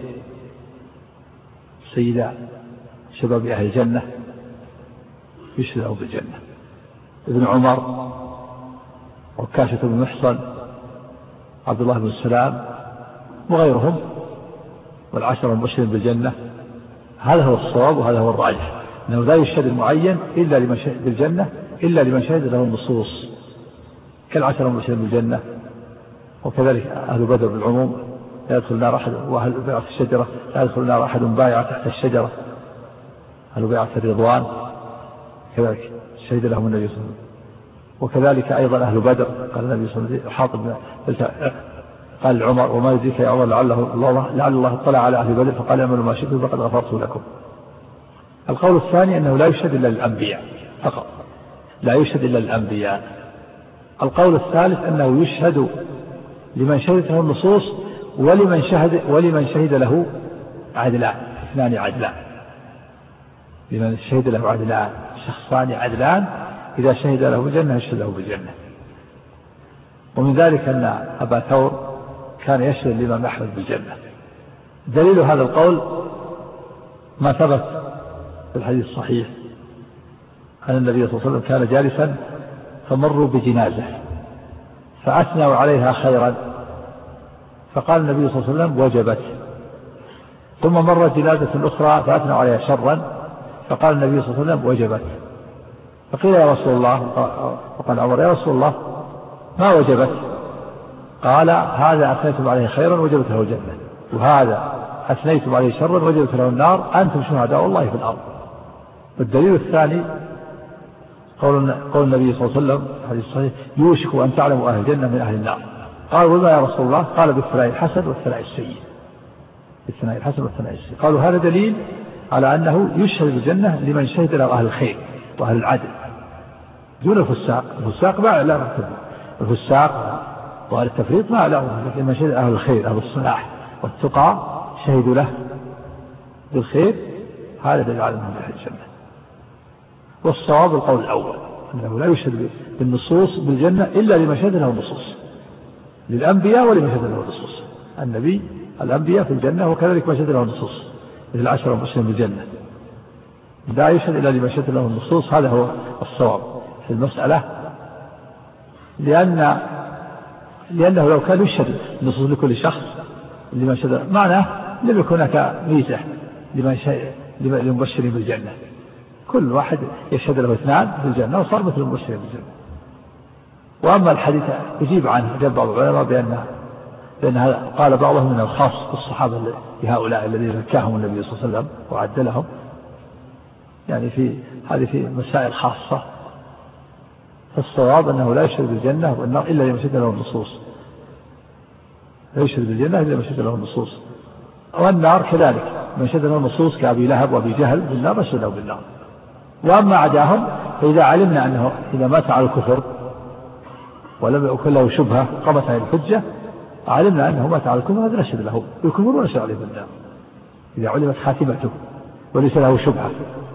سيدا شباب أهل الجنة يشهد لهم بالجنة. ابن عمر وكاشة بن محصن عبد الله بن السلام وغيرهم والعشرة المبشرين بالجنة. هذا هو الصواب وهذا هو الراجح أنه لا يشهد المعين إلا لمن شهد بالجنة إلا لمن شهد له النصوص كالعشرة المبشرين بالجنة. وكذلك أهل بدر بالعموم لا يدخل النار أحد وأهل بيعة الشجرة لا يدخل النار أحد بايع تحت الشجرة أهل بيعة الرضوان كذلك شهد لهم النبي صلى الله عليه وسلم. وكذلك أيضا أهل بدر قال النبي صلى الله عليه وسلم حاطب قال عمر وما يدريك يا عمر لعله الله لعل الله اطلع على أهل بدر فقال اعملوا ما شئتم فقد غفرت لكم. القول الثاني أنه لا يشهد إلا للأنبياء فقط، لا يشهد إلا للأنبياء. القول الثالث أنه يشهد لمن شهدت له النصوص ولمن شهد ولمن شهد له عدلان، اثنان عدلان، لمن شهد له عدلان، شخصان عدلان إذا شهد له بالجنة يشهد له بالجنة. ومن ذلك أن أبا ثور كان يشهد الإمام أحمد بالجنة. دليل هذا القول ما ثبت في الحديث الصحيح أن النبي صلى الله عليه وسلم كان جالسا فمروا بجنازة فأثنوا عليها خيرا فقال النبي صلى الله عليه وسلم وجبت، ثم مرت جنازة أخرى فأثنوا عليها شرا فقال النبي صلى الله عليه وسلم وجبت. فقيل يا رسول الله، فقال عمر يا رسول الله ما وجبت؟ قال هذا أثنيتم عليه خيرا وجبت له الجنة، وهذا أثنيتم عليه شرا وجبت له النار، أنتم شهداء الله في الأرض. والدليل الثاني قول, قول النبي صلى الله عليه وسلم حديث صحيح يوشك أن تعلموا أهل الجنة من أهل النار. قال وما يا رسول الله؟ قال بالثناء الحسن والثناء السيء، بالثناء الحسن والثناء السيء. قالوا هذا دليل على أنه يشهد بالجنة لمن شهد له أهل الخير وأهل العدل دون الفساق. الفساق ما لا الفساق وأهل التفريط ما لا، لكن من شهد أهل الخير أهل الصلاح والتقى شهدوا له بالخير هذا دليل على أنه أهل الجنة. والصواب القول الأول أنه لا يشهد بالنصوص بالجنة إلا لمن شهد له النصوص، للأنبياء ولمن شهد له النصوص. النبي الأنبياء في الجنة وكذلك من شهد له النصوص مثل العشرة المسلمين بالجنة، لا يشهد إلا لمن شهد له النصوص. هذا هو الصواب في المسألة، لأن لأنه لو كان يشهد النصوص لكل شخص لمن شهد معناه لم يكن هناك ميزة لمن للمبشرين بالجنة، كل واحد يشهد له اثنان في الجنة وصار مثل المبشرين بالجنة. وأما الحديث يجيب عنه جاب بعض العلماء بأن لأن هذا قال بعضهم من الخاص بالصحابة لهؤلاء الذين زكاهم النبي صلى الله عليه وسلم وعدلهم، يعني في هذه في مسائل خاصة. فالصواب أنه لا يشهد بالجنة والنار إلا لمن شهد له النصوص، لا يشهد بالجنة إلا لمن شهد له النصوص. والنار كذلك من شهد له النصوص كأبي لهب وأبي جهل بالنار يشهد له بالنار. وأما عداهم فإذا علمنا أنه إذا مات على الكفر ولم يكن له شبهة قامت عليه الحجة علمنا أنه مات على الكفر هذا نشهد له بالكفر ونشهد عليه بالنار إذا علمت خاتمته وليس له شبهة.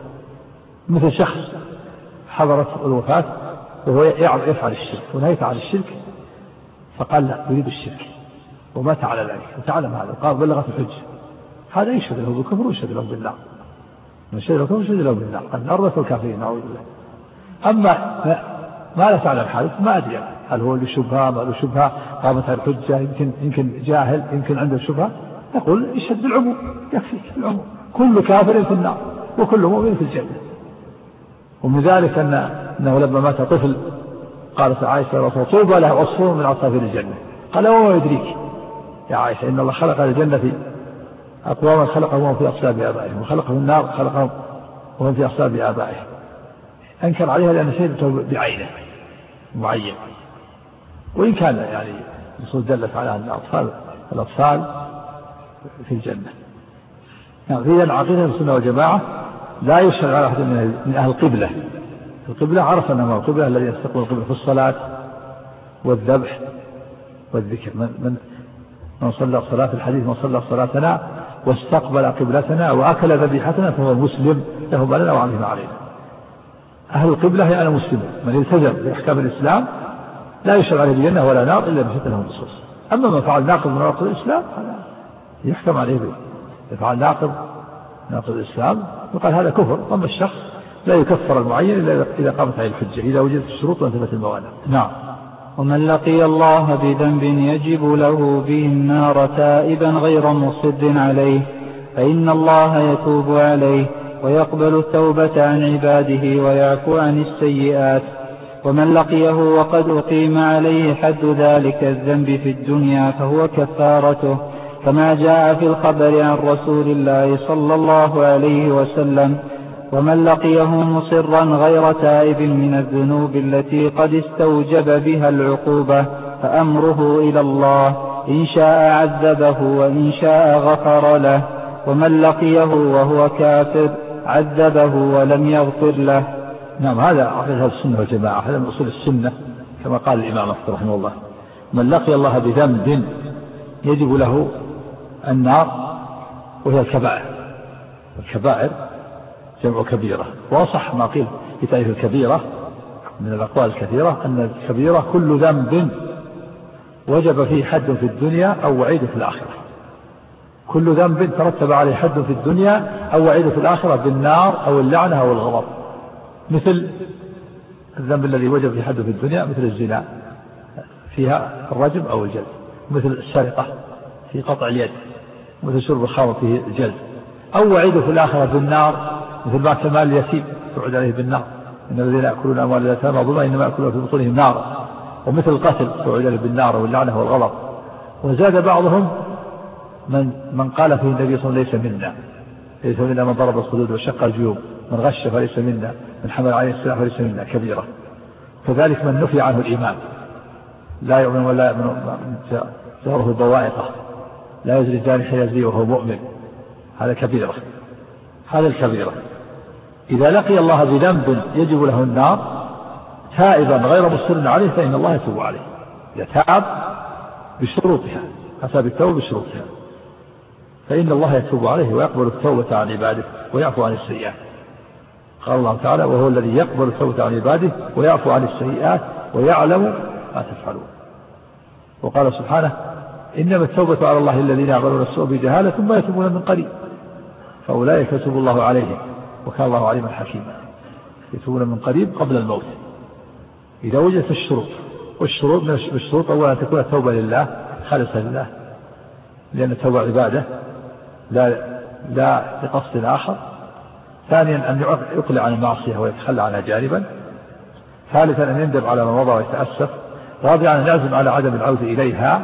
مثل شخص حضرت الوفاة وهو يفعل الشرك ونهيت عن الشرك فقال لا يريد الشرك ومات على ذلك وتعلم هذا وقال بلغت الحجة، هذا يشهد له بالكفر ويشهد له بالنار، من شهد له بالكفر ويشهد له بالنار. النار مثل الكافرين نعوذ بالله. أما ما لا تعلم حالك ما أدري هل هو له شبهة ما له شبهة قامت على الحجة يمكن يمكن جاهل يمكن عنده شبهة، نقول يشهد بالعموم يكفي العموم، كل كافر في النار وكل مؤمن في الجنة. ومن ذلك أن أنه لما مات طفل قالت عائشة رضي طوبى له عصفور من عصافير الجنة، قال وما يدريك يا عائشة إن الله خلق الجنة في أقواما خلقهم في أصلاب آبائهم وخلقهم النار خلقهم وهم في أصلاب آبائهم. أنكر عليها لأن شهدته بعينه معين، وإن كان يعني النصوص دلت على أن الأطفال الأطفال في الجنة. يعني إذن عقيدة السنة والجماعة لا يشهد على أحد من أهل القبلة. القبلة عرف أنها القبلة الذي يستقبل القبلة في الصلاة والذبح والذكر. من من من صلى صلاة الحديث من صلى صلاتنا واستقبل قبلتنا وأكل ذبيحتنا فهو مسلم له ما لنا وعليه علينا. أهل القبلة يعني مسلمون، من التزم بأحكام الإسلام لا يشهد عليه بالجنة ولا نار إلا بشهادة له النصوص. أما من فعل ناقض من نواقض الإسلام يحكم عليه به، يفعل ناقض ناقض الإسلام يقال هذا كفر. أما الشخص لا يكفر المعين إلا إذا قامت عليه الحجة إذا وجدت الشروط وانتفت الموانع. نعم. ومن لقي الله بذنب يجب له به النار تائبا غير مصد عليه فإن الله يتوب عليه ويقبل التوبة عن عباده ويعفو عن السيئات. ومن لقيه وقد أقيم عليه حد ذلك الذنب في الدنيا فهو كفارته كما جاء في الخبر عن رسول الله صلى الله عليه وسلم. ومن لقيه مصرا غير تائب من الذنوب التي قد استوجب بها العقوبة فأمره إلى الله إن شاء عذبه وإن شاء غفر له، ومن لقيه وهو كافر عذبه ولم يغفر له. نعم، هذا عقيدة السنة والجماعة، هذا من أصول السنة كما قال الإمام أحمد رحمه الله: من لقي الله بذنب يجب له النار، وهي الكبائر. الكبائر جمع كبيرة، وصح ما قيل في تعريف الكبيرة من الأقوال الكثيرة أن الكبيرة كل ذنب وجب فيه حد في الدنيا أو وعيد في الآخرة. كل ذنب ترتب عليه حد في الدنيا أو وعيد في الآخرة بالنار أو اللعنة أو الغضب، مثل الذنب الذي وجب فيه حد في الدنيا مثل الزنا فيها الرجم أو الجلد، مثل السرقة في قطع اليد، مثل شرب الخمر فيه الجلد، أو وعيد في الآخرة بالنار مثل ما كمال اليتيم توعد عليه بالنار، إن الذين يأكلون أموال اليتامى ظلما إنما يأكلون في بطونهم نارا، ومثل القتل توعد عليه بالنار واللعنة والغضب. وزاد بعضهم من من قال فيه النبي صلى الله عليه وسلم ليس منا، ليس منا من ضرب الخدود وشق الجيوب، من غش فليس منا، من حمل عليه السلاح فليس منا، كبيرة. كذلك من نفي عنه الإيمان، لا يؤمن ولا يؤمن جاره الضوائقة، لا يزري الزاني حين يزري وهو مؤمن، هذا كبيرة. هذا الكبيرة إذا لقي الله بذنب يجب له النار تائبا غير مصر عليه فإن الله يتوب عليه، يتاب بشروطها، حسب التوبة بشروطها، فإن الله يتوب عليه ويقبل التوبة عن عباده ويعفو عن السيئات. قال الله تعالى: وهو الذي يقبل التوبة عن عباده ويعفو عن السيئات ويعلم ما تفعلون. وقال سبحانه: إنما التوبة على الله الذين يعملون السوء بجهالة ثم يتوبون من قريب فأولئك يتوب الله عليهم وكان الله عليما حكيما. يتوبون من قريب قبل الموت إذا وجدت الشروط، والشروط من الشروط أولا أن تكون التوبة لله خالصة لله، لأن التوبة عبادة لا لا لقصد آخر. ثانيا أن يقلع عن المعصية ويتخلى عنها جانبا. ثالثا أن يندم على ما مضى ويتأسف. رابعا أن يعزم على عدم العودة إليها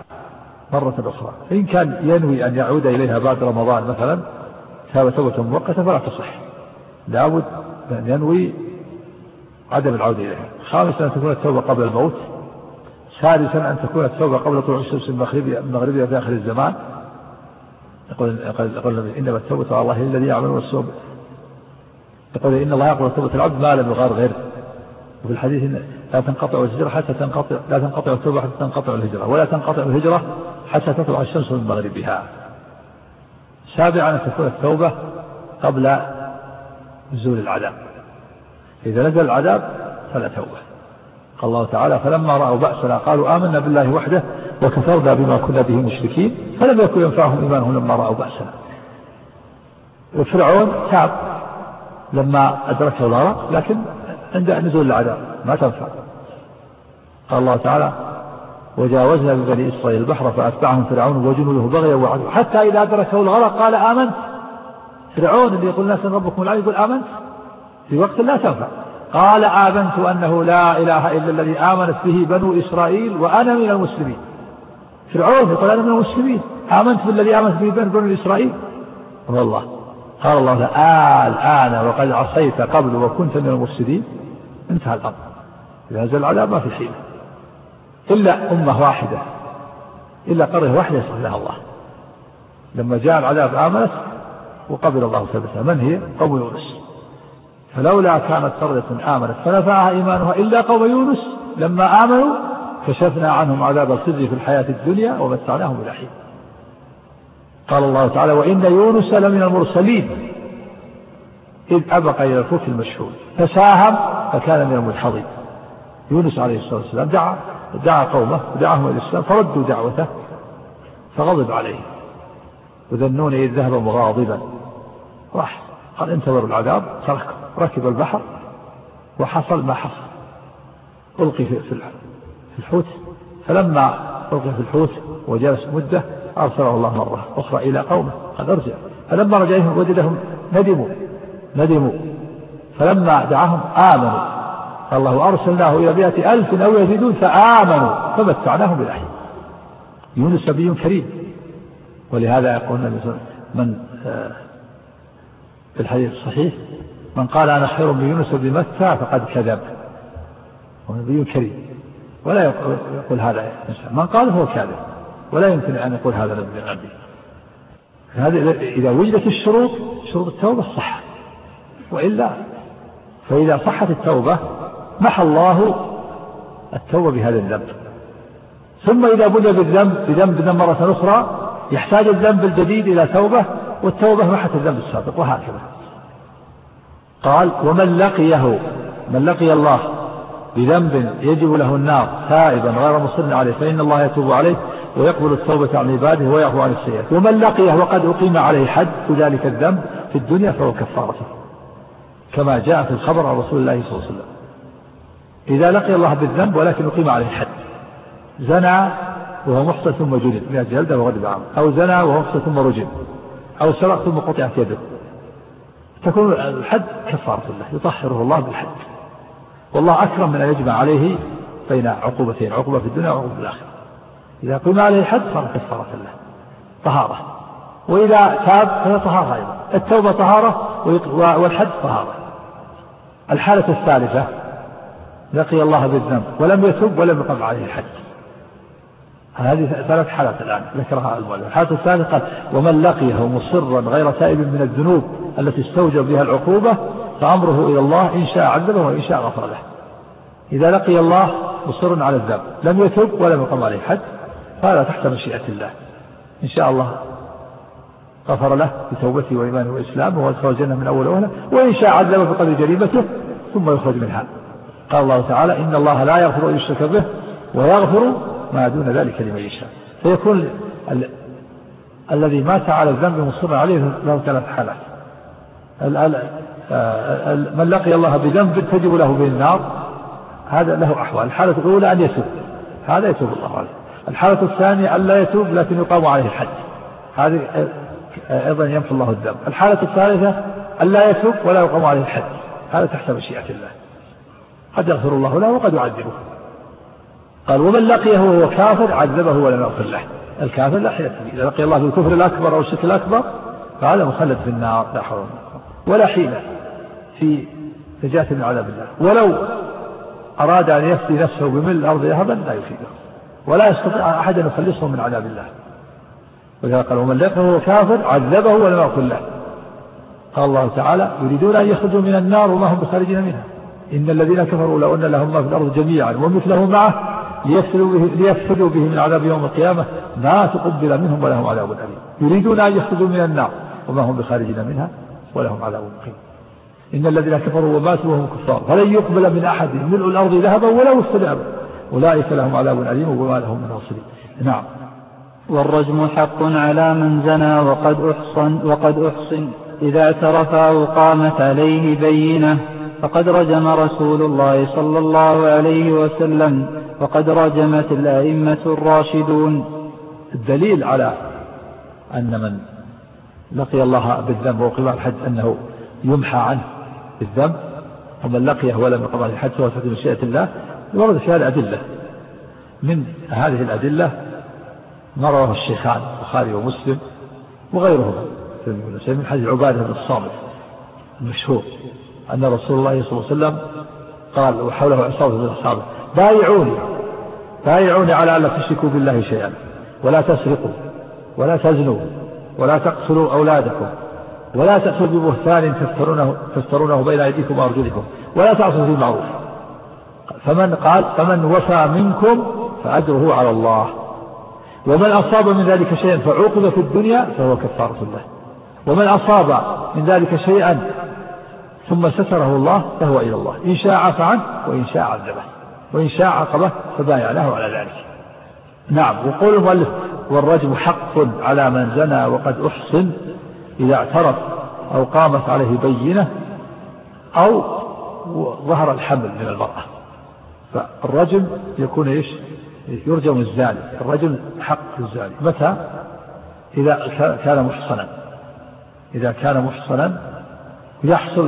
مرة أخرى. إن كان ينوي أن يعود إليها بعد رمضان مثلا توبة مؤقتة فلا تصح، لابد أن ينوي عدم العودة إليها. خامسا أن تكون التوبة قبل الموت. سادسا أن تكون التوبة قبل طلوع الشمس المغربية في آخر الزمان. يقول يقول إنما التوبة على الله الذي يعمل السوء، يقول إن الله يقبل توبة العبد ما لم يغرغر. وفي الحديث لا تنقطع الهجرة حتى تنقطع لا تنقطع التوبة حتى تنقطع الهجرة، ولا تنقطع الهجرة حتى تطلع الشمس من مغربها. سابعا أن تكون التوبة قبل نزول العذاب، إذا نزل العذاب فلا توبة. قال الله تعالى: فلما رأوا بأسنا قالوا آمنا بالله وحده وكفرنا بما كنا به مشركين فلم يكن ينفعهم إيمانهم لما رأوا بأسنا. وفرعون تاب لما أدركه الغرق، لكن عند نزول العذاب ما تنفع. قال الله تعالى: وجاوزنا ببني إسرائيل البحر فأتبعهم فرعون وجنوده بغيا وعدوا حتى إذا أدركه الغرق قال آمنت. فرعون اللي يقول الناس ربكم العلي يقول آمنت في وقت لا تنفع. قال آمنت أنه لا إله إلا الذي آمنت به بنو إسرائيل وأنا من المسلمين. فرعون يقول أنا من المسلمين، آمنت بالذي آمنت به بنو إسرائيل. والله قال الله: آه الآن وقد عصيت قبل وكنت من المفسدين. انتهى الأمر. إذا نزل العذاب ما في حيلة إلا أمة واحدة، إلا قرية واحدة يصل لها الله. لما جاء العذاب آمنت وقبل الله ثبتها. من هي؟ قوم يونس. فلولا كانت قرية آمنت فنفعها إيمانها إلا قوم يونس لما آمنوا كشفنا عنهم عذاب الخزي في الحياة الدنيا ومتعناهم إلى حين. قال الله تعالى: وإن يونس لمن المرسلين إذ أبق إلى الفلك المشحون فساهم فكان من المدحضين. يونس عليه الصلاة والسلام دعا دعا قومه ودعاهم إلى الإسلام فردوا دعوته فغضب عليه. وذنون إذ ذهب مغاضبا راح قال انتظروا العذاب، ترك ركب البحر وحصل ما حصل، ألقي في الحوت. فلما ألقي في الحوت وجلس مدة أرسله الله مرة أخرى إلى قومه قد أرجع. فلما رجع إليهم وجدهم ندموا ندموا فلما دعاهم آمنوا. الله أرسلناه إلى مائة ألف أو يزيدون فآمنوا فمتعناهم إلى حين. يونس نبي كريم، ولهذا يقول النبي صلى الله عليه وسلم من في الحديث الصحيح: من قال أنا خير من يونس بن متى فقد كذب. هو نبي كريم ولا يقول هذا إنسان، من قال هو كاذب. ولا يمكن أن يقول هذا من عندي. هذا إذا وجدت الشروط شروط التوبة صح، وإلا فإذا صحت التوبة محى الله التوبة بهذا الذنب. ثم إذا بني بالذنب بذنب مرة أخرى يحتاج الذنب الجديد إلى توبة، والتوبة محت الذنب السابق، وهكذا. قال ومن لقيه من لقي الله بذنب يجب له النار تائبا غير مصر عليه فإن الله يتوب عليه ويقبل التوبة عن عباده ويعفو عن السيئات. ومن لقيه وقد أقيم عليه حد ذلك الذنب في الدنيا فهو كفارته، كما جاء في الخبر عن رسول الله صلى الله عليه وسلم. إذا لقي الله بالذنب ولكن أقيم عليه حد، زنى وهو محصن ثم جلد مئة جلدة وغضب عام، أو زنى وهو محصن ثم رجم، أو سرق ثم قطعت يده، تكون الحد كفارة الله، يطهره الله بالحد. والله أكرم من أن يجمع عليه بين عقوبتين، عقوبة في الدنيا وعقوبة في الآخرة. إذا قيم عليه حد صار كفارة الله طهارة، وإذا تاب فهي طهارة أيضا. التوبة طهارة والحد طهارة. الحالة الثالثة لقي الله بالذنب ولم يتوب ولم يقم عليه الحد. هذه ثلاث حالات الآن ذكرها المؤلف. الحالة الثالثة قال ومن لقيه مصرا غير تائب من الذنوب التي استوجب بها العقوبة فأمره إلى الله إن شاء عذبه وإن شاء غفر له. إذا لقي الله مصر على الذنب لم يتوب ولم يقم عليه حد فهذا تحت مشيئة الله، إن شاء الله غفر له بتوبته وإيمانه وإسلامه وادخل الجنة من أول وهلة، وإن شاء عذبه بقدر جريمته ثم يخرج منها. قال الله تعالى إن الله لا يغفر أن يشرك به ويغفر ما دون ذلك لمن يشاء. فيكون ال... الذي مات على الذنب مصر عليه له ثلاث حالات. ال... ال... ال... من لقي الله بذنب تجب له به النار هذا له أحوال. الحالة الأولى أن يتوب، هذا يتوب الله عليه. الحالة الثانية أن لا يتوب لكن يقام عليه الحد، هذه أيضا يمحو الله الذنب. الحالة الثالثة أن لا يتوب ولا يقام عليه الحد، هذا تحت مشيئة الله، قد يغفر الله له وقد يعذبه. قال ومن لقيه وهو كافر عذبه ولم يغفر له. الكافر لا حيلة فيه، إذا لقي الله بالكفر الأكبر أو الشرك الأكبر فهذا مخلد في النار لا حول ولا حيلة في نجاة من عذاب الله. ولو أراد أن يفدي نفسه بملء الأرض ذهبا لا يفيده، ولا يستطيع أحد أن يخلصه من عذاب الله. وإذا قال ومن لقيه وهو كافر عذبه ولم يغفر له. قال الله تعالى يريدون أن يخرجوا من النار وما هم بخارجين منها إن الذين كفروا لو أن لهم ما في الأرض جميعا ومثله معه ليفسدوا به, ليفسدوا به من عذاب يوم القيامة ما تقبل منهم ولهم عذاب أليم. يريدون أن يخرجوا من النار وما هم بخارجين منها ولهم عذاب مقيم. إن الذين كفروا وماتوا وهم كفار فلن يقبل من أحد ملء الأرض ذهبا ولو افتدى أولئك لهم عذاب أليم وما لهم من ناصرين. نعم. والرجم حق على من زنى وقد أحصن وقد أحصن إذا اعترف أو قامت عليه بينة، فقد رجم رسول الله صلى الله عليه وسلم وقد رجمت الأئمة الراشدون. الدليل على أن من لقي الله بالذنب وقام الحد أنه يمحى عنه بالذنب، ومن لقيه ولم يقم عليه الحد سواء في مشيئة الله ورد فيها الأدلة. من هذه الأدلة ما رواه الشيخان البخاري ومسلم وغيرهما من حديث عبادة بن الصامت المشهور أن رسول الله صلى الله عليه وسلم قال وحوله عصابة من أصحابه بايعوني بايعوني على ألا تشركوا بالله شيئا ولا تسرقوا ولا تزنوا ولا تقتلوا أولادكم ولا تأتوا ببهتان تفترونه, تفترونه بين أيديكم وأرجلكم ولا تعصوا في المعروف. فمن قال فمن وفى منكم فأجره على الله، ومن أصاب من ذلك شيئا فعوقب في الدنيا فهو كفارة الله، ومن أصاب من ذلك شيئا ثم ستره الله فهو إلى الله إن شاء عفى عنه وإن شاء عذبه وإن شاء عاقبه فبايع له على ذلك. نعم. وقول المؤلف والرجم حق على من زنى وقد أحصن إذا اعترف أو قامت عليه بينة أو ظهر الحمل من المرأة. فالرجم يكون إيش؟ يرجم الزاني. الرجل حق الزاني متى؟ إذا كان محصنا، إذا كان محصنا يحصل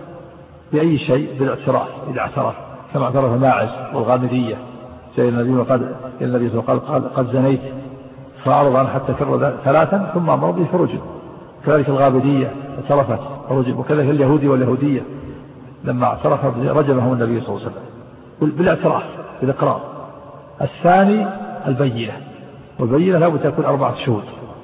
بأي شيء بالاعتراف. إذا اعترف كما اعترف ماعز والغامدية زي النبي قال النبي قال قد زنيت فأعرض عنه حتى كرر ثلاثا ثم أمر به فرجم. كذلك الغامدية اعترفت فرجم، وكذلك اليهودي واليهودية لما اعترف رجمهم النبي صلى الله عليه وسلم بالاعتراف بالإقرار. الثاني البينة، والبينة لابد تكون أربعة شهود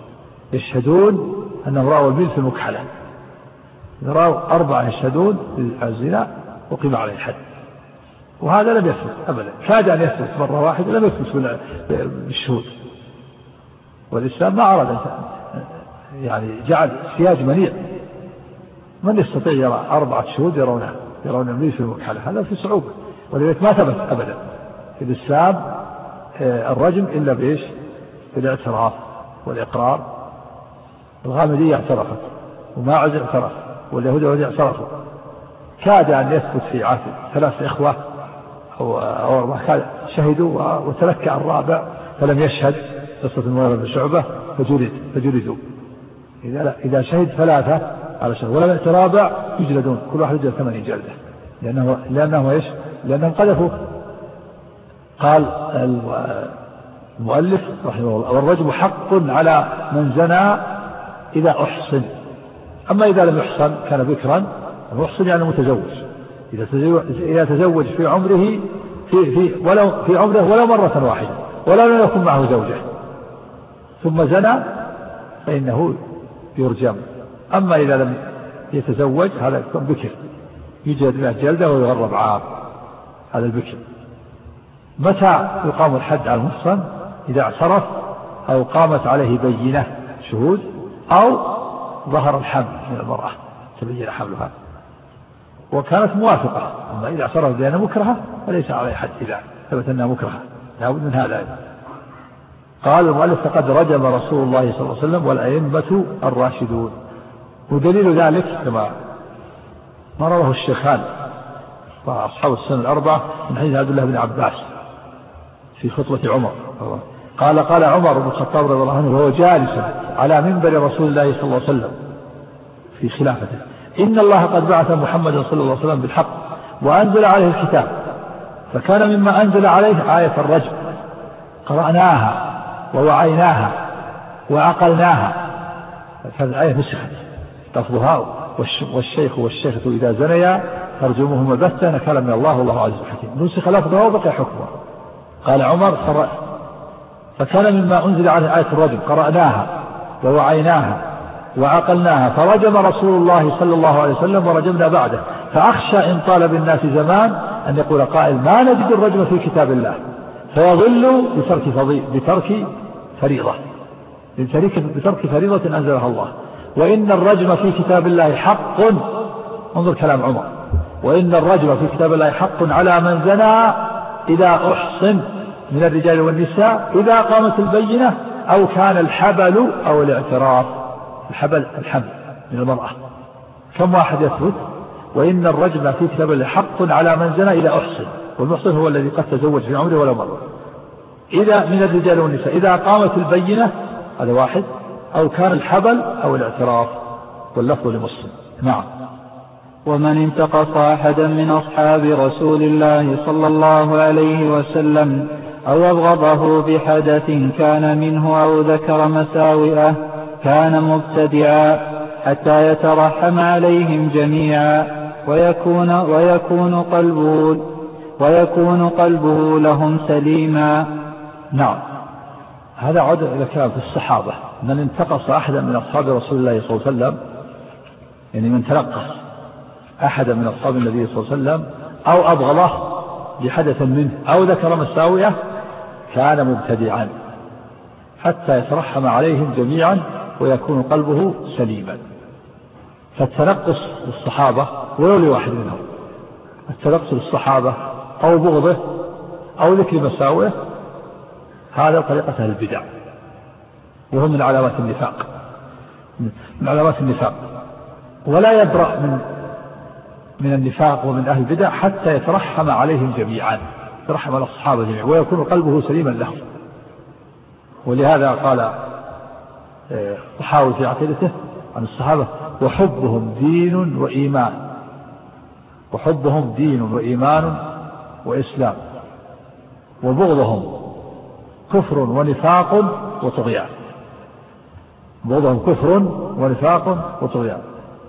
يشهدون أنه رأوا البيل في المكحلة. إذا رأوا أربعة يشهدون الزنا وقيم عليه الحد، وهذا لم يثبت أبدا، كاد أن يثبت مرة واحدة لم يثبت بالشهود. والإسلام ما أراد يعني جعل سياج منيع، من يستطيع يرى أربعة شهود يرون يرون البيل في المكحلة؟ هذا في صعوبة، ولذلك ما ثبت أبدا في الإسلام الرجم إلا بإيش؟ بالاعتراف والإقرار. الغامدية اعترفت وماعز اعترف واليهود واليهود اعترفوا. كاد أن يثبت في عهد ثلاث إخوة أو أو شهدوا وتلكأ الرابع فلم يشهد، قصة المغيرة بن شعبة فجلد فجلدوا. إذا إذا شهد ثلاثة على شهد ولم يأت رابع يجلدون، كل واحد يجلد ثمانين جلدة، لأنه لأنه إيش؟ لأنهم قذفوا. قال المؤلف رحمه الله: والرجم حق على من زنى إذا أحصن. أما إذا لم يحصن كان بكرا، المحصن يعني متزوج، إذا تزوج, إذا تزوج في عمره في في ولو في عمره ولو مرة واحدة ولو لم يكن معه زوجة ثم زنى فإنه يرجم. أما إذا لم يتزوج هذا يكون بكر، يجلد مئة جلدة ويغرب عام، هذا البكر. متى يقام الحد على المحصن؟ إذا اعترف أو قامت عليه بينة شهود أو ظهر الحمل من المرأة تبين حملها وكانت موافقة. أما إذا اعترف بأنها مكرهة فليس عليه حد إذا ثبت أنها مكرهة، لابد من هذا. قال المؤلف: فقد رجم رسول الله صلى الله عليه وسلم والأئمة الراشدون. ودليل ذلك كما ما رواه الشيخان وأصحاب السنة الأربعة من حديث عبد الله بن عباس في خطبة عمر. قال: قال عمر بن الخطاب رضي الله عنه وهو جالس على منبر رسول الله صلى الله عليه وسلم في خلافته: إن الله قد بعث محمدا صلى الله عليه وسلم بالحق وأنزل عليه الكتاب، فكان مما أنزل عليه آية الرجم، قرأناها ووعيناها وعقلناها. هذه الآية نسخت لفظها: والشيخ والشيخة إذا زنيا فارجموهما بتة نكالا من الله والله عزيز حكيم. نسخ لفظها وبقي حكمها. قال عمر: فكان مما أنزل عليه آية الرجم، قرأناها ووعيناها وعقلناها، فرجم رسول الله صلى الله عليه وسلم ورجمنا بعده، فأخشى إن طال بالناس زمان أن يقول قائل: ما نجد الرجم في كتاب الله، فيضل بترك, بترك فريضة بترك فريضة أنزلها الله. وإن الرجم في كتاب الله حق، انظر كلام عمر، وإن الرجم في كتاب الله حق على من زنى إذا أحصن من الرجال والنساء إذا قامت البينة أو كان الحبل أو الاعتراف. الحبل الحمل من المرأة. كم واحد يثبت؟ وإن الرجم في كتاب الله حق على من زنى إذا أحصن، والمحصن هو الذي قد تزوج في عمره ولا مرة، إذا من الرجال والنساء إذا قامت البينة، هذا واحد، أو كان الحبل أو الاعتراف، واللفظ لمسلم. نعم. ومن انتقص أحدا من أصحاب رسول الله صلى الله عليه وسلم أو أبغضه بحدث كان منه أو ذكر مساوئه كان مبتدعا حتى يترحم عليهم جميعا ويكون, ويكون قلبه ويكون قلبه لهم سليما. نعم. هذا عود إلى كلام في الصحابة: من انتقص أحدا من أصحاب رسول الله صلى الله عليه وسلم، يعني من تنقص أحدا من أصحاب النبي صلى الله عليه وسلم أو أبغضه بحدث منه أو ذكر مساوئه كان مبتدعا حتى يترحم عليهم جميعا ويكون قلبه سليما. فالتنقص للصحابة ولو لواحد منهم، التنقص للصحابة أو بغضه أو ذكر مساوئه، هذا طريقة أهل البدع، وهو من علامات النفاق من علامات النفاق ولا يبرأ من من النفاق ومن أهل البدع حتى يترحم عليهم جميعا، يترحم على الصحابة جميعا ويكون قلبه سليما لهم. ولهذا قال طحاوي في عقيدته عن الصحابة: وحبهم دين وإيمان وحبهم دين وإيمان وإسلام، وبغضهم كفر ونفاق وطغيان. بغضهم كفر ونفاق وطغيان،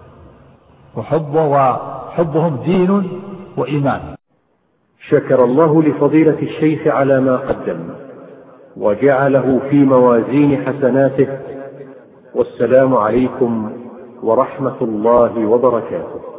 وحبه وحبهم دين وإيمان. شكر الله لفضيلة الشيخ على ما قدم، وجعله في موازين حسناته. والسلام عليكم ورحمة الله وبركاته.